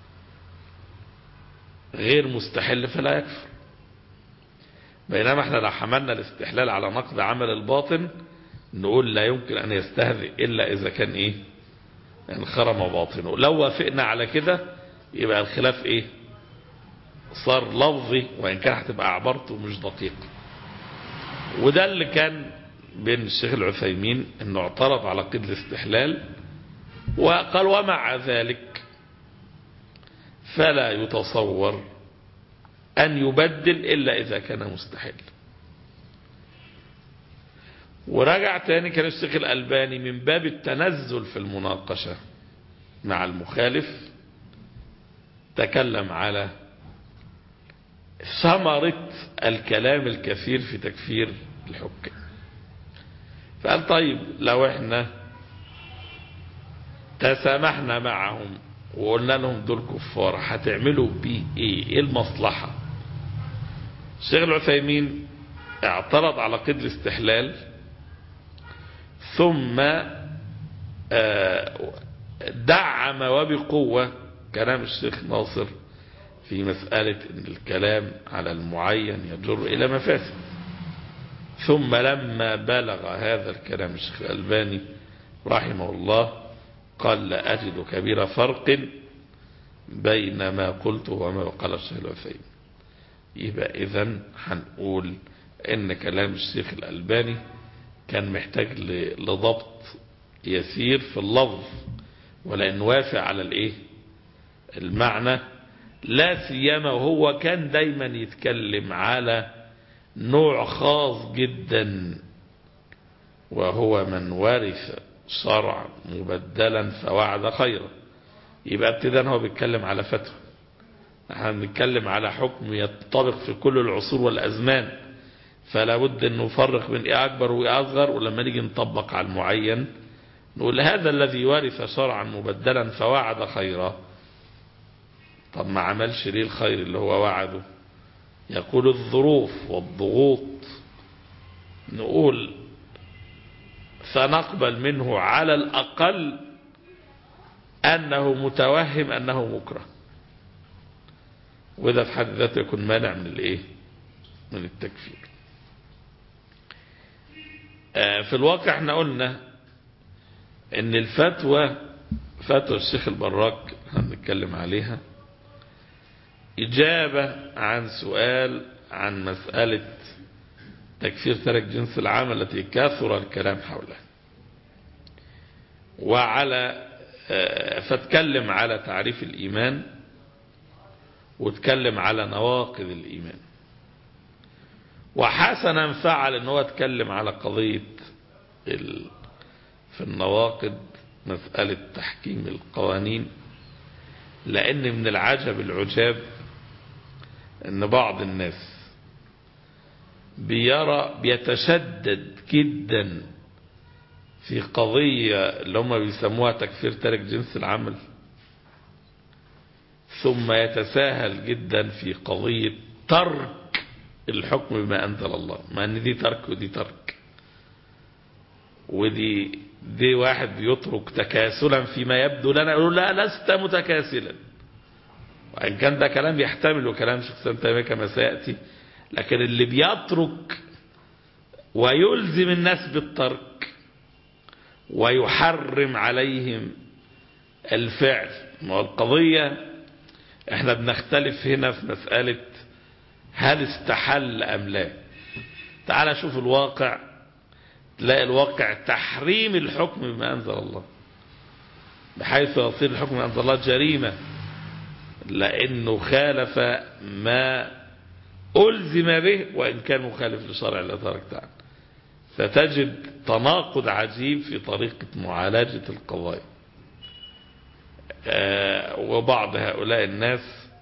غير مستحل فلا يكفر، بينما احنا لو حملنا الاستحلال على نقض عمل الباطن نقول لا يمكن أن يستهزئ إلا إذا كان انخرم باطنه. لو وافقنا على كده يبقى الخلاف صار لفظي، وإن كان هتبقى عبارته مش دقيقة. وده اللي كان بين الشيخ العثيمين انه اعترض على قيد الاستحلال وقال ومع ذلك فلا يتصور أن يبدل إلا إذا كان مستحيل. ورجع تاني كان الشيخ الألباني من باب التنزل في المناقشة مع المخالف تكلم على ثمرة الكلام الكثير في تكفير الحكام، فقال طيب لو احنا تسامحنا معهم وقلنا لهم دول كفار هتعملوا بيه ايه المصلحة؟ الشيخ العثيمين اعترض على قيد الاستحلال، ثم دعم وبقوة كلام الشيخ ناصر في مسألة ان الكلام على المعين يجر الى مفاسد. ثم لما بلغ هذا الكلام الشيخ الألباني رحمه الله قال لا أجد كبير فرق بين ما قلته وما قال الشيخ العثيمين. يبقى إذن هنقول ان كلام الشيخ الألباني كان محتاج لضبط يسير في اللفظ، ولأن وافع على المعنى، لا سيما وهو كان دايما يتكلم على نوع خاص جدا وهو من ورث شرع مبدلا فوعد خيرا. يبقى ابتداء هو بيتكلم على فتوى، احنا بنتكلم على حكم يتطبق في كل العصور والأزمان، فلا بد أن نفرق بين ايه أكبر وايه أصغر. ولما نيجي نطبق على المعين نقول هذا الذي ورث شرعا مبدلا فوعد خيرا، طب ما عملش ليه الخير اللي هو وعده؟ يقول الظروف والضغوط، نقول سنقبل منه على الأقل أنه متوهم أنه مكره، وإذا في حد ذاته يكون مانع من التكفير. في الواقع احنا قلنا ان الفتوى فتوى الشيخ البراك هنتكلم عليها إجابة عن سؤال عن مسألة تكفير ترك جنس العمل التي كثر الكلام حولها، فتكلم على تعريف الإيمان وتكلم على نواقض الإيمان. وحسنا فعل أنه اتكلم على قضية في النواقض مسألة تحكيم القوانين، لأن من العجب العجاب أن بعض الناس بيتشدد جدا في قضية اللي هم بيسموها تكفير ترك جنس العمل، ثم يتساهل جدا في قضية ترك الحكم بما أنزل الله، ما أن دي ترك ودي ترك، ودي واحد بيترك تكاسلا فيما يبدو لنا يقول لا لست متكاسلا، وإن كان ده كلام يحتمل وكلام شيخ الإسلام ابن تيمية كما سيأتي، لكن اللي بيترك ويلزم الناس بالترك ويحرم عليهم الفعل، ما القضية احنا بنختلف هنا في مسألة هل استحل أم لا. تعال شوف الواقع، تلاقي الواقع تحريم الحكم بما أنزل الله، بحيث يصير الحكم بما أنزل الله جريمة لأنه خالف ما ألزم به وإن كان مخالف لشرع الله تبارك وتعالى. فتجد تناقض عجيب في طريقة معالجة القضايا. وبعض هؤلاء الناس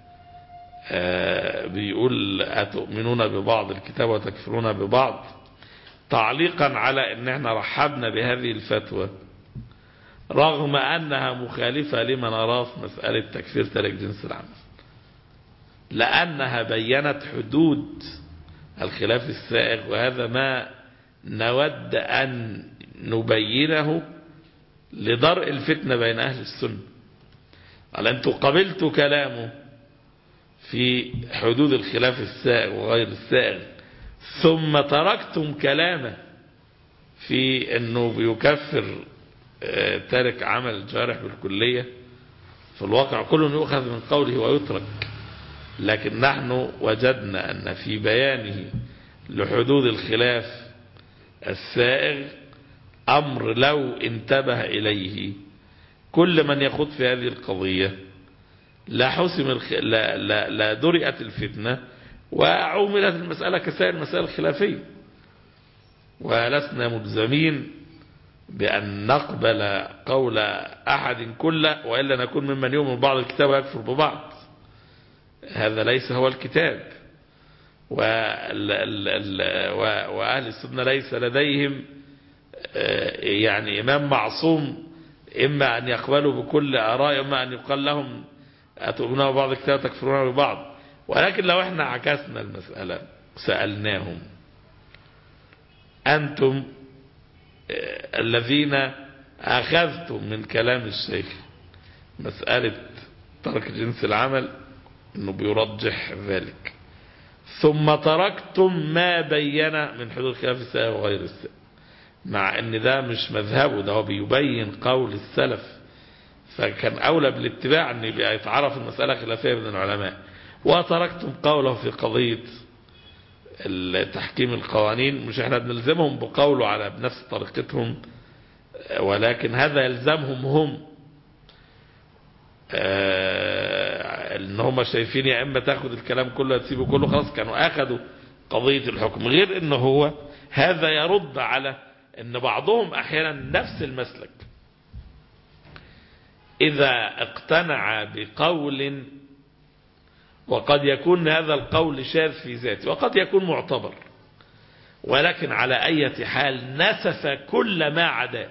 بيقول أتؤمنون ببعض الكتاب وتكفرون ببعض، تعليقا على ان احنا رحبنا بهذه الفتوى رغم انها مخالفة لما نراه في مسألة تكفير تارك جنس العمل، لانها بينت حدود الخلاف السائغ، وهذا ما نود ان نبينه لدرء الفتنة بين اهل السنة. قال انتوا قبلتوا كلامه في حدود الخلاف السائغ وغير السائغ، ثم تركتم كلامه في انه بيكفر تارك عمل الجارح بالكلية. في الواقع كل يؤخذ من قوله ويترك، لكن نحن وجدنا ان في بيانه لحدود الخلاف السائغ امر لو انتبه اليه كل من يخوض في هذه القضية لا درئت الفتنة وعوملت المسألة كسائر المسائل الخلافية. ولسنا ملزمين بأن نقبل قول أحد كله، وإلا نكون ممن يؤمن بعض الكتاب ويكفر ببعض. هذا ليس هو الكتاب، وأهل السنة ليس لديهم يعني إمام معصوم إما أن يقبلوا بكل آراء إما أن يقال لهم أتؤمنون ببعض الكتاب وتكفرون ببعض. ولكن لو احنا عكسنا المسألة سألناهم أنتم الذين أخذتم من كلام الشيخ مسألة ترك جنس العمل أنه بيرجح ذلك، ثم تركتم ما بين من حدود خلاف السائغ وغير السائغ، مع أن ده مش مذهبه، ده هو بيبين قول السلف، فكان أولى بالاتباع أن يبقى يتعرف المسألة خلافية بين العلماء، وتركتم قوله في قضية تحكيم القوانين. مش احنا بنلزمهم بقوله على بنفس طريقتهم، ولكن هذا يلزمهم هم ان هم شايفين يا اما تاخد الكلام كله تسيبه كله، خلاص كانوا اخذوا قضية الحكم. غير انه هو هذا يرد على ان بعضهم احيانا نفس المسلك اذا اقتنع بقول وقد يكون هذا القول شاذ في ذاته وقد يكون معتبر، ولكن على أي حال نسف كل ما عداه.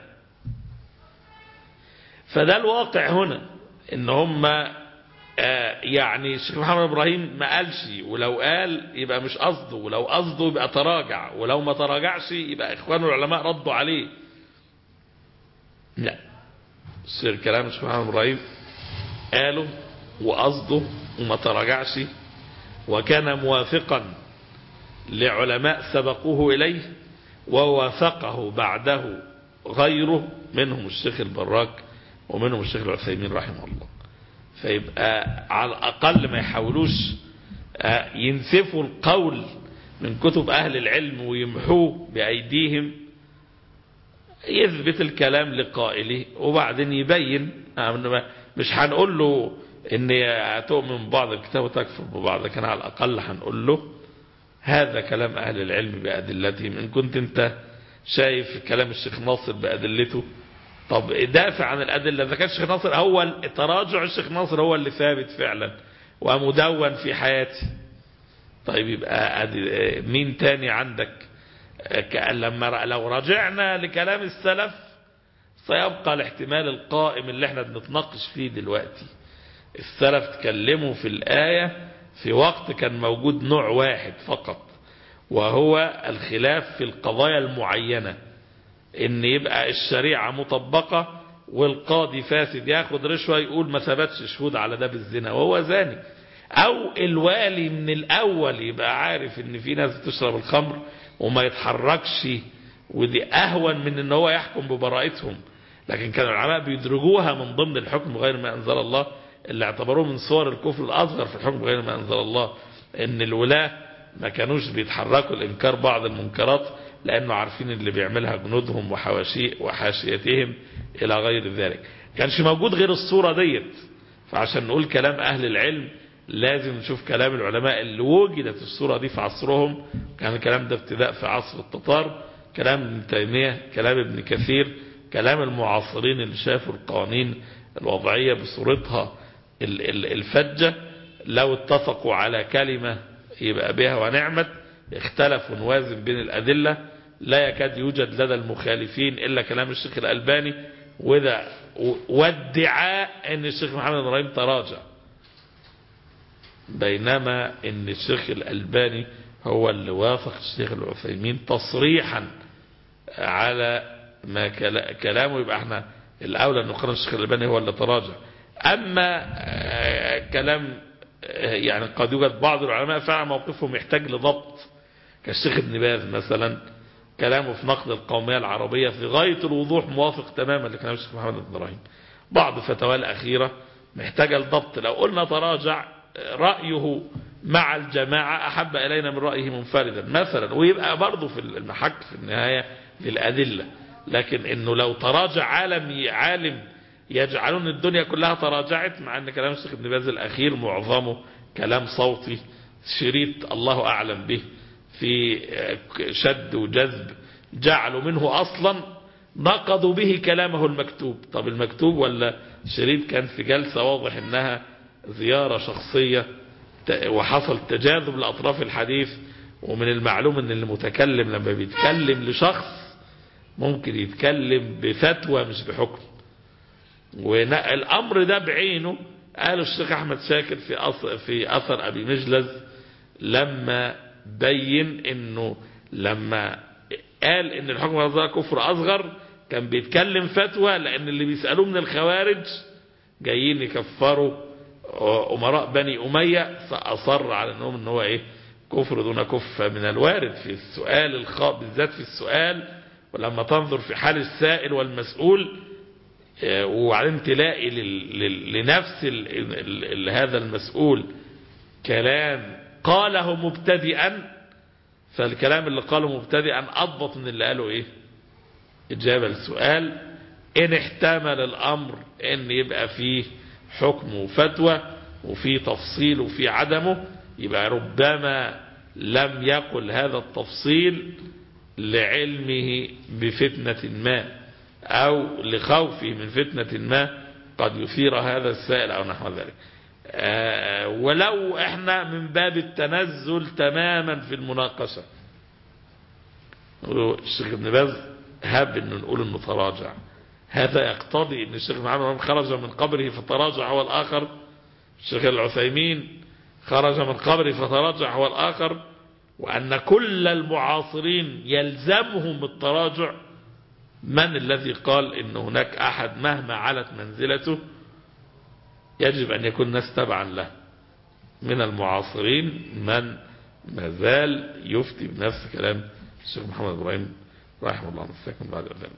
فده الواقع هنا ان هم يعني الشيخ محمد إبراهيم ما قالش، ولو قال يبقى مش قصده، ولو قصده يبقى تراجع، ولو ما تراجعش يبقى إخوانه العلماء ردوا عليه. لا، سير كلام الشيخ محمد إبراهيم قاله وقصده وما تراجعش، وكان موافقا لعلماء سبقوه إليه ووافقه بعده غيره، منهم الشيخ البراك ومنهم الشيخ العثيمين رحمه الله. فيبقى على الأقل ما يحاولوش ينسفوا القول من كتب أهل العلم ويمحوه بأيديهم، يثبت الكلام لقائله وبعدين يبين. مش هنقول له ان تؤمن ببعض الكتاب وتكفر ببعض، لكن على الأقل هنقول له هذا كلام أهل العلم بأدلتهم. إن كنت انت شايف كلام الشيخ ناصر بأدلته، طب دافع عن الأدلة. إذا كان الشيخ ناصر هو تراجع الشيخ ناصر هو اللي ثابت فعلا ومدون في حياتي، طيب يبقى مين تاني عندك؟ لما لو رجعنا لكلام السلف سيبقى الاحتمال القائم اللي احنا بنتناقش فيه دلوقتي. السلف تكلموا في الآية في وقت كان موجود نوع واحد فقط وهو الخلاف في القضايا المعينة، ان يبقى الشريعة مطبقة والقاضي فاسد ياخد رشوة يقول ما ثبتش شهود على ده بالزنا وهو زاني، او الوالي من الاول يبقى عارف ان في ناس بتشرب الخمر وما يتحركش، ودي اهون من ان هو يحكم ببراءتهم. لكن كان العلماء بيدرجوها من ضمن الحكم غير ما انزل الله، اللي اعتبروه من صور الكفر الاصغر في الحكم غير ما انزل الله، ان الولاة ما كانوش بيتحركوا لانكار بعض المنكرات لانه عارفين اللي بيعملها جنودهم وحاشيتهم الى غير ذلك. كانش موجود غير الصورة ديت. فعشان نقول كلام اهل العلم لازم نشوف كلام العلماء اللي وجدت الصورة دي في عصرهم. كان الكلام ده ابتداء في عصر التتار، كلام ابن تيمية، كلام ابن كثير، كلام المعاصرين اللي شافوا القوانين الوضعية بصورتها الفجة. لو اتفقوا على كلمة يبقى بها ونعمت، اختلفوا نوازن بين الأدلة، لا يكاد يوجد لدى المخالفين إلا كلام الشيخ الألباني وادعاء ان الشيخ محمد بن إبراهيم تراجع، بينما ان الشيخ الألباني هو اللي وافق الشيخ العثيمين تصريحا على ما كلامه. يبقى احنا الأولى أن نقرن الشيخ الألباني هو اللي تراجع. أما كلام يعني قد يوجد بعض العلماء فعلا موقفهم يحتاج لضبط، كالشيخ ابن باز مثلا، كلامه في نقد القومية العربية في غاية الوضوح موافق تماما لكلام الشيخ محمد بن إبراهيم. بعض فتاوى الأخيرة محتاجة لضبط، لو قلنا تراجع رأيه مع الجماعة أحب إلينا من رأيه منفردا مثلا، ويبقى برضه في المحك في النهاية للأدلة. لكن إنه لو تراجع عالم يجعلون الدنيا كلها تراجعت، مع أن كلام الشيخ ابن باز الأخير معظمه كلام صوتي شريط الله أعلم به في شد وجذب، جعلوا منه أصلا نقضوا به كلامه المكتوب. طب المكتوب ولا شريط كان في جلسة واضح إنها زيارة شخصية وحصل تجاذب لأطراف الحديث، ومن المعلوم أن المتكلم لما بيتكلم لشخص ممكن يتكلم بفتوى مش بحكم. والأمر ده بعينه قال الشيخ أحمد شاكر في أثر أبي مجلز لما بين أنه لما قال أن الحكم الأصغر كفر أصغر كان بيتكلم فتوى، لأن اللي بيسألوه من الخوارج جايين يكفروا أمراء بني أمية، فأصر على أنهم أنه هو إيه كفر دون كفر من الوارد في السؤال بالذات في السؤال. ولما تنظر في حال السائل والمسؤول وبعدين تلاقي لنفس هذا المسؤول كلام قاله مبتدئا، فالكلام اللي قاله مبتدئا أضبط من اللي قاله إيه إجابة السؤال. إن احتمل الأمر إن يبقى فيه حكم وفتوى وفي تفصيل وفي عدمه، يبقى ربما لم يقل هذا التفصيل لعلمه بفتنة ما أو لخوفه من فتنة ما قد يثير هذا السائل أو نحو ذلك. ولو احنا من باب التنزل تماما في المناقشة، الشيخ ابن باز هاب انه نقول انه تراجع، هذا يقتضي ان الشيخ محمد خرج من قبره فتراجع هو الآخر، الشيخ العثيمين خرج من قبره فتراجع هو الآخر، وأن كل المعاصرين يلزمهم التراجع. من الذي قال إن هناك أحد مهما علت منزلته يجب أن يكون ناس تبعا له؟ من المعاصرين من ما زال يفتي بنفس كلام الشيخ محمد بن إبراهيم رحمه الله نستكمل بعد الأذان.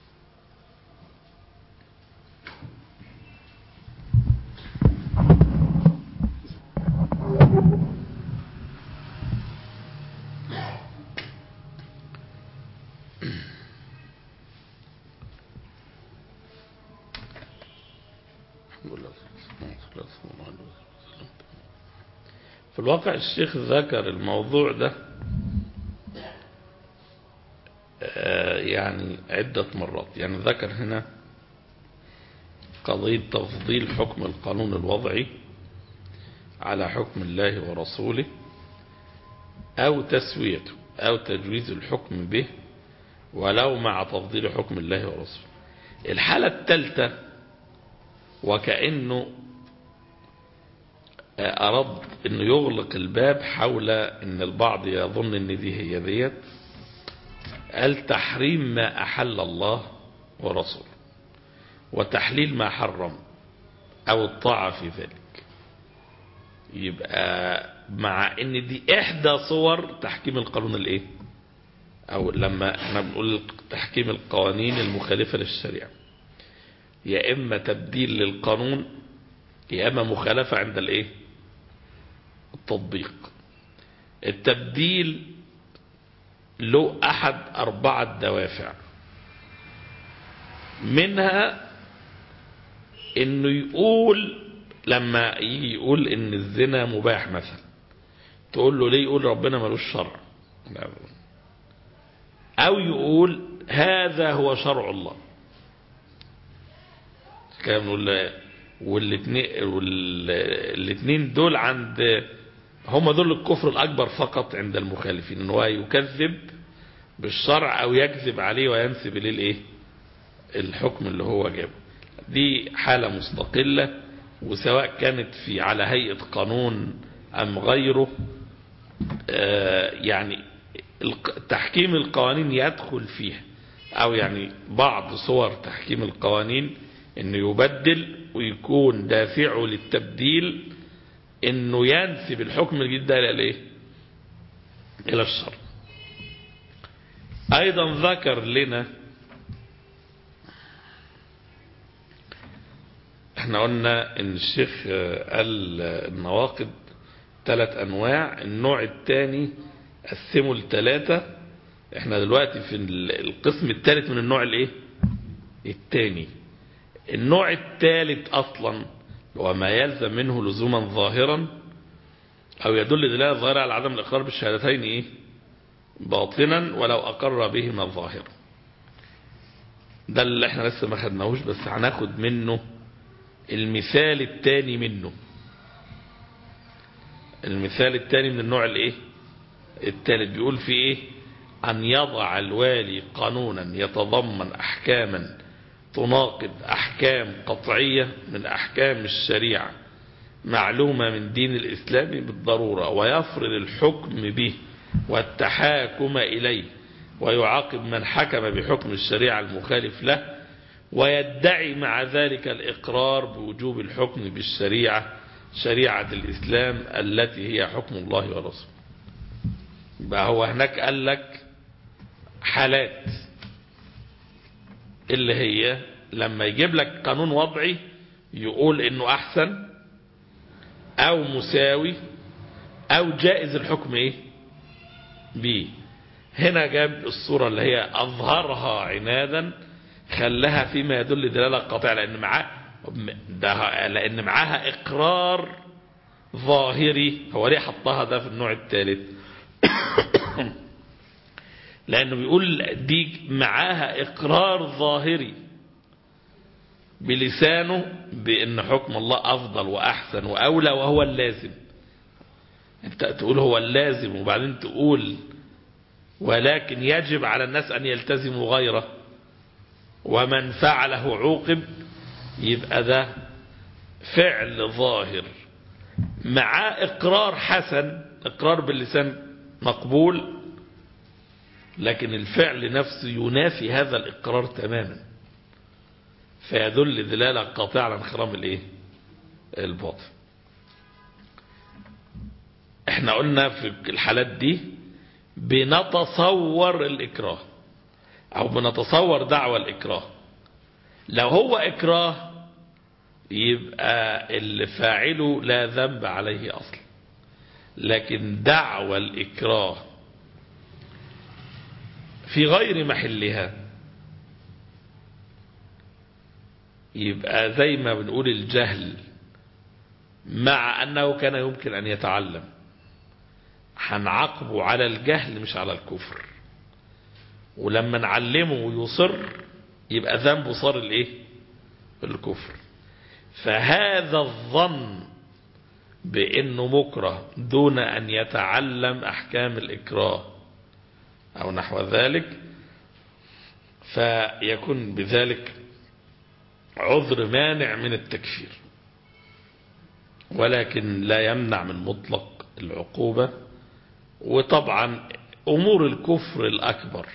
في الواقع الشيخ ذكر الموضوع ده يعني عدة مرات. يعني ذكر هنا قضية تفضيل حكم القانون الوضعي على حكم الله ورسوله أو تسويته أو تجويز الحكم به ولو مع تفضيل حكم الله ورسوله. الحالة الثالثة وكأنه أرد أنه يغلق الباب حول أن البعض يظن أن دي هي ديت. قال تحريم ما أحل الله ورسوله وتحليل ما حرم أو الطاعة في ذلك. يبقى مع أن دي إحدى صور تحكيم القانون الإيه، أو لما احنا بنقول تحكيم القوانين المخالفة للشريعة، يا إما تبديل للقانون يا إما مخالفة عند الإيه، التطبيق. التبديل له أحد 4 دوافع، منها إنه يقول لما يجي يقول إن الزنا مباح مثلا، تقول له ليه؟ يقول ربنا ملوش شرع، أو يقول هذا هو شرع الله. كان والاثنين دول عند هم دول الكفر الأكبر فقط عند المخالفين، إن هو يكذب بالشرع أو يكذب عليه وينسب إليه الإيه، الحكم اللي هو جابه. دي حالة مستقلة، وسواء كانت في على هيئة قانون أم غيره، يعني تحكيم القوانين يدخل فيها، أو يعني بعض صور تحكيم القوانين إنه يبدل ويكون دافعه للتبديل إنه ينسب الحكم الجديد ده إلى إلى الشرع. أيضا ذكر لنا، احنا قلنا ان الشيخ قال النواقض 3 أنواع، النوع الثاني قسمه ل3. احنا دلوقتي في القسم الثالث من النوع الايه الثاني. النوع الثالث اصلا هو ما يلزم منه لزوما ظاهرا او يدل دلالة ظاهرة على عدم الاقرار بالشهادتين ايه باطنا ولو اقر بهما ظاهرا. ده اللي احنا لسه ما خدناهوش، بس هناخد منه المثال الثاني منه. المثال الثاني من النوع الايه الثالث بيقول في ايه: ان يضع الوالي قانونا يتضمن احكاما تناقض احكام قطعية من احكام الشريعة معلومة من دين الاسلام بالضرورة، ويفرض الحكم به والتحاكم اليه، ويعاقب من حكم بحكم الشريعة المخالف له، ويدعي مع ذلك الإقرار بوجوب الحكم بالشريعة شريعة الإسلام التي هي حكم الله ورسوله. يبقى هو هناك قال لك حالات اللي هي لما يجيب لك قانون وضعي يقول انه احسن او مساوي او جائز الحكم ايه بيه. هنا جاب الصورة اللي هي اظهرها عنادا، خلاها فيما يدل دلالة قاطعة، لأن معاها إقرار ظاهري. هو ليه حطها ده في النوع الثالث؟ لأنه بيقول دي معاها إقرار ظاهري بلسانه بأن حكم الله أفضل وأحسن وأولى وهو اللازم. أنت تقول هو اللازم وبعدين تقول ولكن يجب على الناس أن يلتزموا غيره ومن فعله عوقب. يبقى ده فعل ظاهر مع إقرار حسن، إقرار باللسان مقبول، لكن الفعل نفسه ينافي هذا الإقرار تماما، فيدل دلالة قاطعة على انخرام الايه الباطن. احنا قلنا في الحالات دي بنتصور الإكراه أو بنتصور دعوى الإكراه. لو هو إكراه يبقى اللي فاعله لا ذنب عليه أصلا، لكن دعوى الإكراه في غير محلها يبقى زي ما بنقول الجهل، مع أنه كان يمكن أن يتعلم، هنعاقبه على الجهل مش على الكفر. ولما نعلمه ويصر يبقى ذنبه صار الايه الكفر. فهذا الظن بانه مكره دون ان يتعلم احكام الاكراه او نحو ذلك، فيكون بذلك عذر مانع من التكفير. ولكن لا يمنع من مطلق العقوبة. وطبعا أمور الكفر الأكبر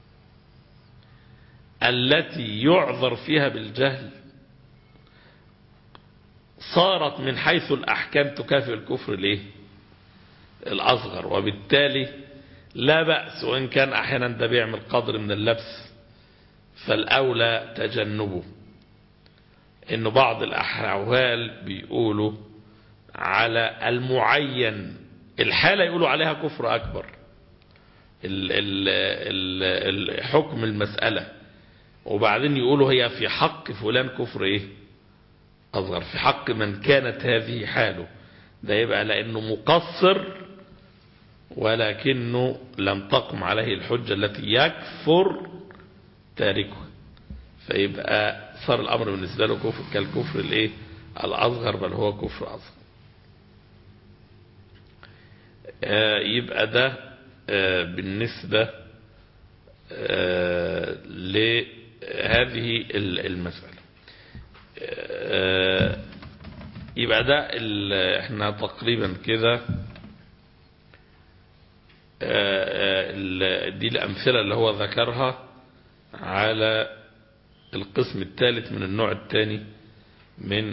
التي يعذر فيها بالجهل صارت من حيث الأحكام تكافئ الكفر الأصغر، وبالتالي لا بأس، وإن كان أحيانا ده بيعمل قدر من اللبس فالأولى تجنبه. إنه بعض الأحوال بيقولوا على المعين الحالة يقولوا عليها كفر أكبر، حكم المسألة، وبعدين يقولوا هي في حق فلان كفر أصغر، في حق من كانت هذه حاله. ده يبقى لأنه مقصر ولكنه لم تقم عليه الحجة التي يكفر تاركه، فيبقى صار الأمر بالنسبة له كفر كالكفر الأصغر، بل هو كفر أصغر. يبقى ده بالنسبة لهذه المسألة. يبقى ده احنا تقريبا كده دي الأمثلة اللي هو ذكرها على القسم الثالث من النوع الثاني من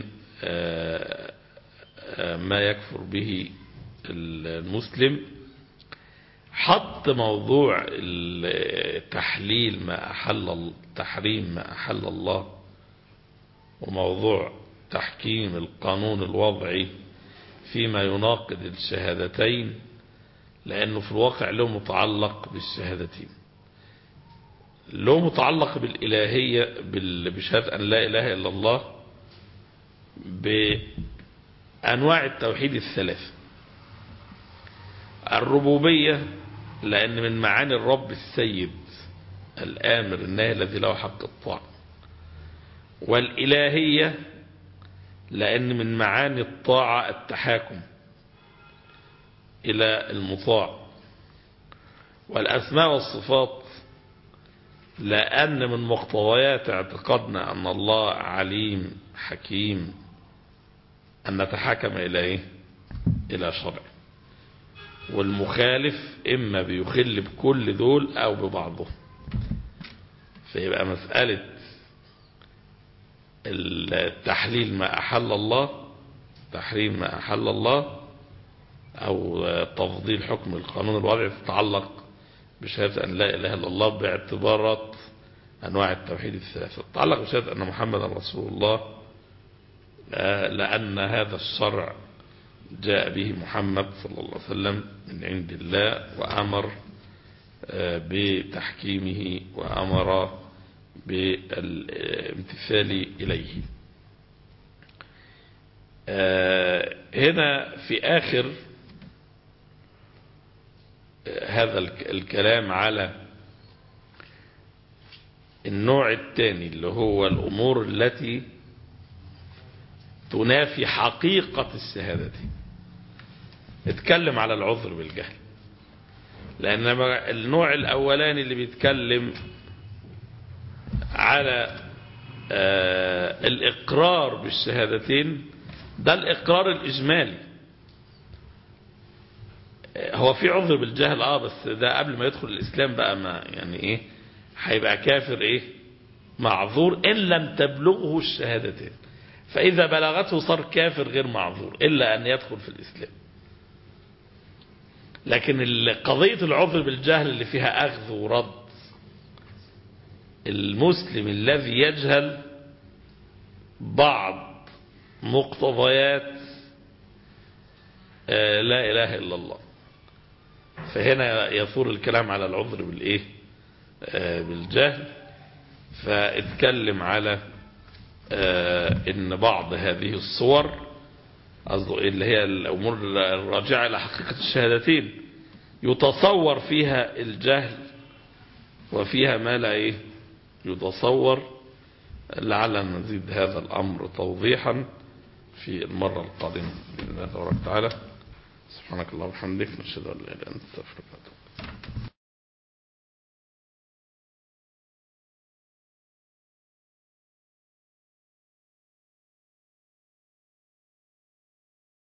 ما يكفر به المسلم. حط موضوع تحليل ما أحل، تحريم ما أحل الله، وموضوع تحكيم القانون الوضعي فيما يناقض الشهادتين، لأنه في الواقع له متعلق بالشهادتين، له متعلق بالإلهية بشهادة أن لا إله إلا الله، بأنواع التوحيد الثلاث. الربوبية لأن من معاني الرب السيد الآمر الناهي الذي له حق الطاعة، والإلهية لأن من معاني الطاعة التحاكم إلى المطاع، والأسماء والصفات لأن من مقتضيات اعتقادنا أن الله عليم حكيم أن نتحاكم إلى شرع، والمخالف إما بيخل بكل دول أو ببعضهم. فيبقى مسألة التحليل ما أحل الله، تحريم ما أحل الله، أو تفضيل حكم القانون الوضعي تتعلق بشهادة أن لا إله إلا الله باعتبارات أنواع التوحيد الثلاثة. تتعلق بشهادة أن محمد رسول الله لأن هذا الشرع جاء به محمد صلى الله عليه وسلم من عند الله، وأمر بتحكيمه وأمر بالامتثال إليه. هنا في آخر هذا الكلام على النوع الثاني اللي هو الأمور التي تنافي حقيقة الشهادتين، اتكلم على العذر بالجهل، لأن النوع الأولاني اللي بيتكلم على الإقرار بالشهادتين ده الإقرار الإجمالي. هو في عذر بالجهل بس ده قبل ما يدخل الإسلام بقى، ما يعني هيبقى كافر معذور إن لم تبلغه الشهادتين، فإذا بلغته صار كافر غير معذور إلا أن يدخل في الإسلام. لكن قضية العذر بالجهل اللي فيها أخذ ورد، المسلم الذي يجهل بعض مقتضيات لا إله إلا الله، فهنا يثور الكلام على العذر بالجهل. فاتكلم على ان بعض هذه الصور اللي هي الامور الراجعة الى حقيقة الشهادتين يتصور فيها الجهل، وفيها ما لا يتصور. لعلنا نزيد هذا الامر توضيحا في المرة القادمة بإذن الله تبارك وتعالى. سبحانك اللهم وبحمدك، نشهد ان لا اله الا انت، نستغفرك.